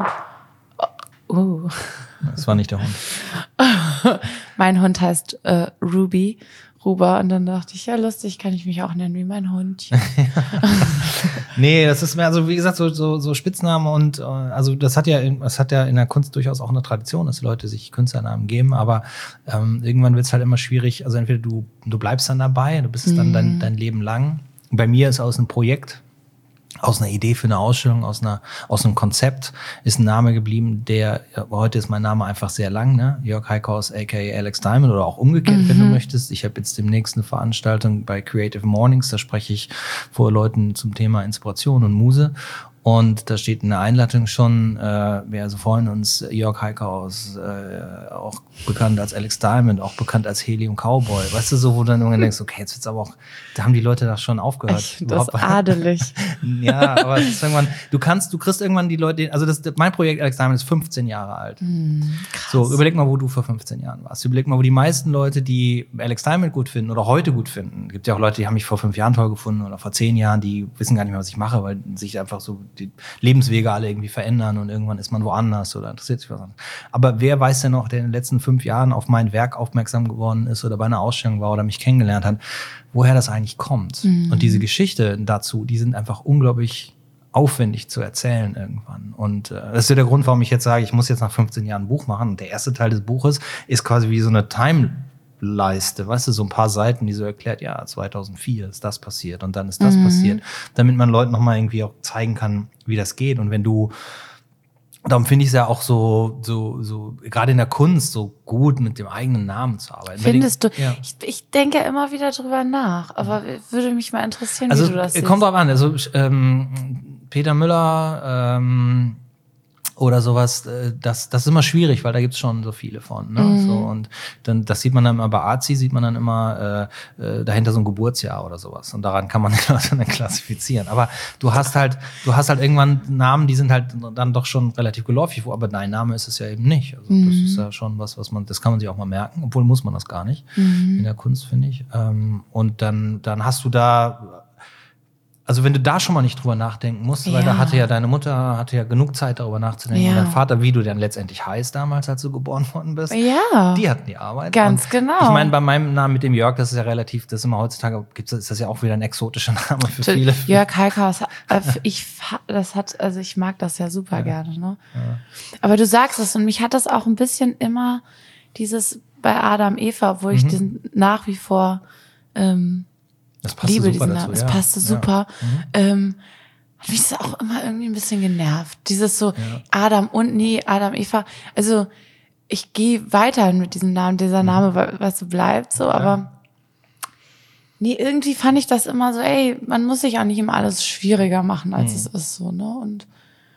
Oh. Uh. Das war nicht der Hund. Mein Hund heißt äh, Ruby, Ruba. Und dann dachte ich, ja, lustig, kann ich mich auch nennen wie mein Hund. Nee, das ist mehr, also wie gesagt, so, so, so Spitznamen und äh, also das hat ja, in- das hat ja in der Kunst durchaus auch eine Tradition, dass Leute sich Künstlernamen geben, aber ähm, irgendwann wird es halt immer schwierig, also entweder du, du bleibst dann dabei, du bist es dann dein, dein Leben lang. Bei mir ist aus einem Projekt, aus einer Idee für eine Ausstellung, aus einer, aus einem Konzept ist ein Name geblieben, der, ja, heute ist mein Name einfach sehr lang, ne? Jörg Heikhaus, aka Alex Diamond oder auch umgekehrt, wenn du möchtest. Ich habe jetzt demnächst eine Veranstaltung bei Creative Mornings, da spreche ich vor Leuten zum Thema Inspiration und Muse. Und da steht in der Einleitung schon, äh, wir also freuen uns, Jörg Heikhaus, äh, auch bekannt als Alex Diamond, auch bekannt als Helium Cowboy. Weißt du, so, wo du dann irgendwann denkst, okay, jetzt wird's aber auch, da haben die Leute da schon aufgehört. Ich finde das Überhaupt- adelig. Ja, aber es ist irgendwann, du kannst, du kriegst irgendwann die Leute, also das, mein Projekt Alex Diamond ist fünfzehn Jahre alt. So, überleg mal, wo du vor fünfzehn Jahren warst. Überleg mal, wo die meisten Leute, die Alex Diamond gut finden oder heute gut finden, gibt ja auch Leute, die haben mich vor fünf Jahren toll gefunden oder vor zehn Jahren, die wissen gar nicht mehr, was ich mache, weil sich einfach so die Lebenswege alle irgendwie verändern und irgendwann ist man woanders oder interessiert sich was anderes. Aber wer weiß denn noch, der in den letzten fünf Jahren auf mein Werk aufmerksam geworden ist oder bei einer Ausstellung war oder mich kennengelernt hat, woher das eigentlich kommt? Und diese Geschichte dazu, die sind einfach unglaublich aufwendig zu erzählen irgendwann. Und äh, das ist ja der Grund, warum ich jetzt sage, ich muss jetzt nach fünfzehn Jahren ein Buch machen. Und der erste Teil des Buches ist quasi wie so eine Time-Leiste, weißt du, so ein paar Seiten, die so erklärt, ja, zweitausendvier ist das passiert und dann ist das passiert, damit man Leuten nochmal irgendwie auch zeigen kann, wie das geht. Und wenn du Darum finde ich es ja auch so, so, so, gerade in der Kunst so gut, mit dem eigenen Namen zu arbeiten. Findest du? Ja. Ich, ich denke immer wieder drüber nach, aber würde mich mal interessieren, Also wie du das siehst. kommt drauf an. Also ähm, Peter Müller ähm, oder sowas, äh, das, das ist immer schwierig, weil da gibt's schon so viele von. Ne? Mhm. So, und dann, das sieht man dann immer bei Azi, sieht man dann immer äh, äh, dahinter so ein Geburtsjahr oder sowas. Und daran kann man die Leute dann klassifizieren. Aber du hast halt, du hast halt irgendwann Namen, die sind halt dann doch schon relativ geläufig, wo, aber dein Name ist es ja eben nicht. Also das ist ja schon was, was man, das kann man sich auch mal merken, obwohl muss man das gar nicht in der Kunst, finde ich. Ähm, und dann, dann hast du da also wenn du da schon mal nicht drüber nachdenken musst, weil Ja. da hatte ja deine Mutter hatte ja genug Zeit, darüber nachzudenken. Ja. Und dein Vater, wie du dann letztendlich heißt damals, als du geboren worden bist. Ja. Die hatten die Arbeit. Ganz und genau. Ich meine, bei meinem Namen mit dem Jörg, das ist ja relativ, das ist immer heutzutage, gibt's, ist das ja auch wieder ein exotischer Name für viele. Jörg Heikhaus, äh, ich, fa- das hat, also ich mag das ja super ja. gerne, ne? Ja. Aber du sagst es und mich hat das auch ein bisschen immer dieses bei Adam Eva, obwohl mhm. ich den nach wie vor ähm, das passte liebe super diesen dazu, Namen. Es ja. passte super. Ja. Mhm. Ähm, hat mich das auch immer irgendwie ein bisschen genervt. Dieses so Ja. Adam und nee, Adam Eva. Also ich gehe weiterhin mit diesem Namen, dieser Name, mhm. was so bleibt, so, ja. aber nee, irgendwie fand ich das immer so, ey, man muss sich auch nicht immer alles schwieriger machen, als mhm. es ist, so, ne, und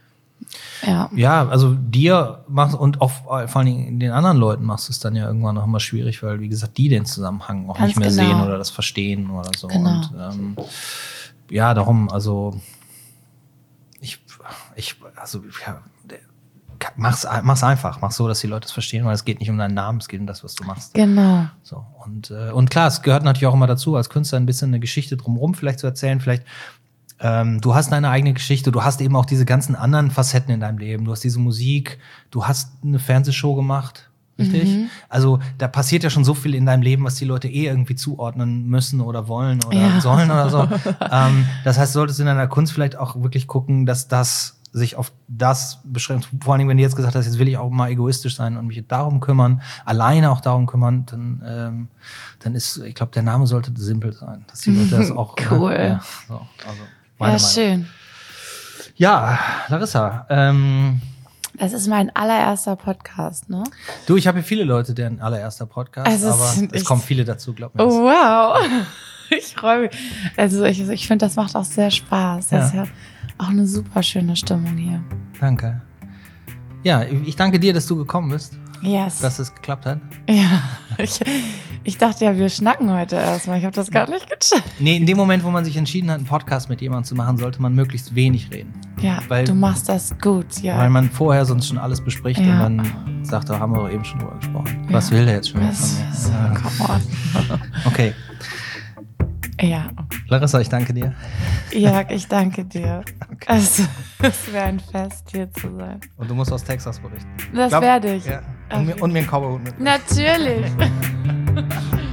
ja. Ja, also dir machst und auch vor allen Dingen den anderen Leuten machst du es dann ja irgendwann noch immer schwierig, weil, wie gesagt, die den Zusammenhang auch Ganz nicht mehr genau. sehen oder das verstehen oder so. Genau. Und ähm, ja, darum, also ich, ich, also ja, mach's, mach's einfach, mach so, dass die Leute es verstehen, weil es geht nicht um deinen Namen, es geht um das, was du machst. Genau. So, und, äh, und klar, es gehört natürlich auch immer dazu, als Künstler ein bisschen eine Geschichte drumherum vielleicht zu erzählen, vielleicht Ähm, du hast deine eigene Geschichte, du hast eben auch diese ganzen anderen Facetten in deinem Leben. Du hast diese Musik, du hast eine Fernsehshow gemacht, richtig? Mhm. Also da passiert ja schon so viel in deinem Leben, was die Leute eh irgendwie zuordnen müssen oder wollen oder ja. sollen oder so. ähm, das heißt, du solltest in deiner Kunst vielleicht auch wirklich gucken, dass das sich auf das beschränkt. Vor allen Dingen, wenn du jetzt gesagt hast, jetzt will ich auch mal egoistisch sein und mich darum kümmern, alleine auch darum kümmern, dann, ähm, dann ist, ich glaube, der Name sollte simpel sein, dass die Leute das auch. Cool. Ne? Ja, so, also. Ja, Meinung. schön. Ja, Larissa. Ähm, das ist mein allererster Podcast, ne? Du, ich habe hier viele Leute, deren allererster Podcast, also aber es, es kommen viele dazu, glaub mir. Oh, wow. Ich freue mich. Also ich, ich finde, das macht auch sehr Spaß. Das ja. ist ja auch eine super schöne Stimmung hier. Danke. Ja, ich danke dir, dass du gekommen bist. Yes. Dass es geklappt hat. Ja, ich, ich dachte ja, wir schnacken heute erstmal. Ich habe das gar nicht gecheckt. Nee, in dem Moment, wo man sich entschieden hat, einen Podcast mit jemandem zu machen, sollte man möglichst wenig reden. Ja, weil, du machst das gut, ja. Weil man vorher sonst schon alles bespricht ja. und dann sagt, da haben wir doch eben schon drüber gesprochen. Ja. Was will der jetzt schon wieder von mir? So, ja. Come on. Okay. Ja. Larissa, ich danke dir. Ja, ich danke dir. Okay. Also, es wäre ein Fest, hier zu sein. Und du musst aus Texas berichten. Das Glaub, werde ich. Ja. Und, mir, und mir einen Cowboy mitnehmen. Natürlich.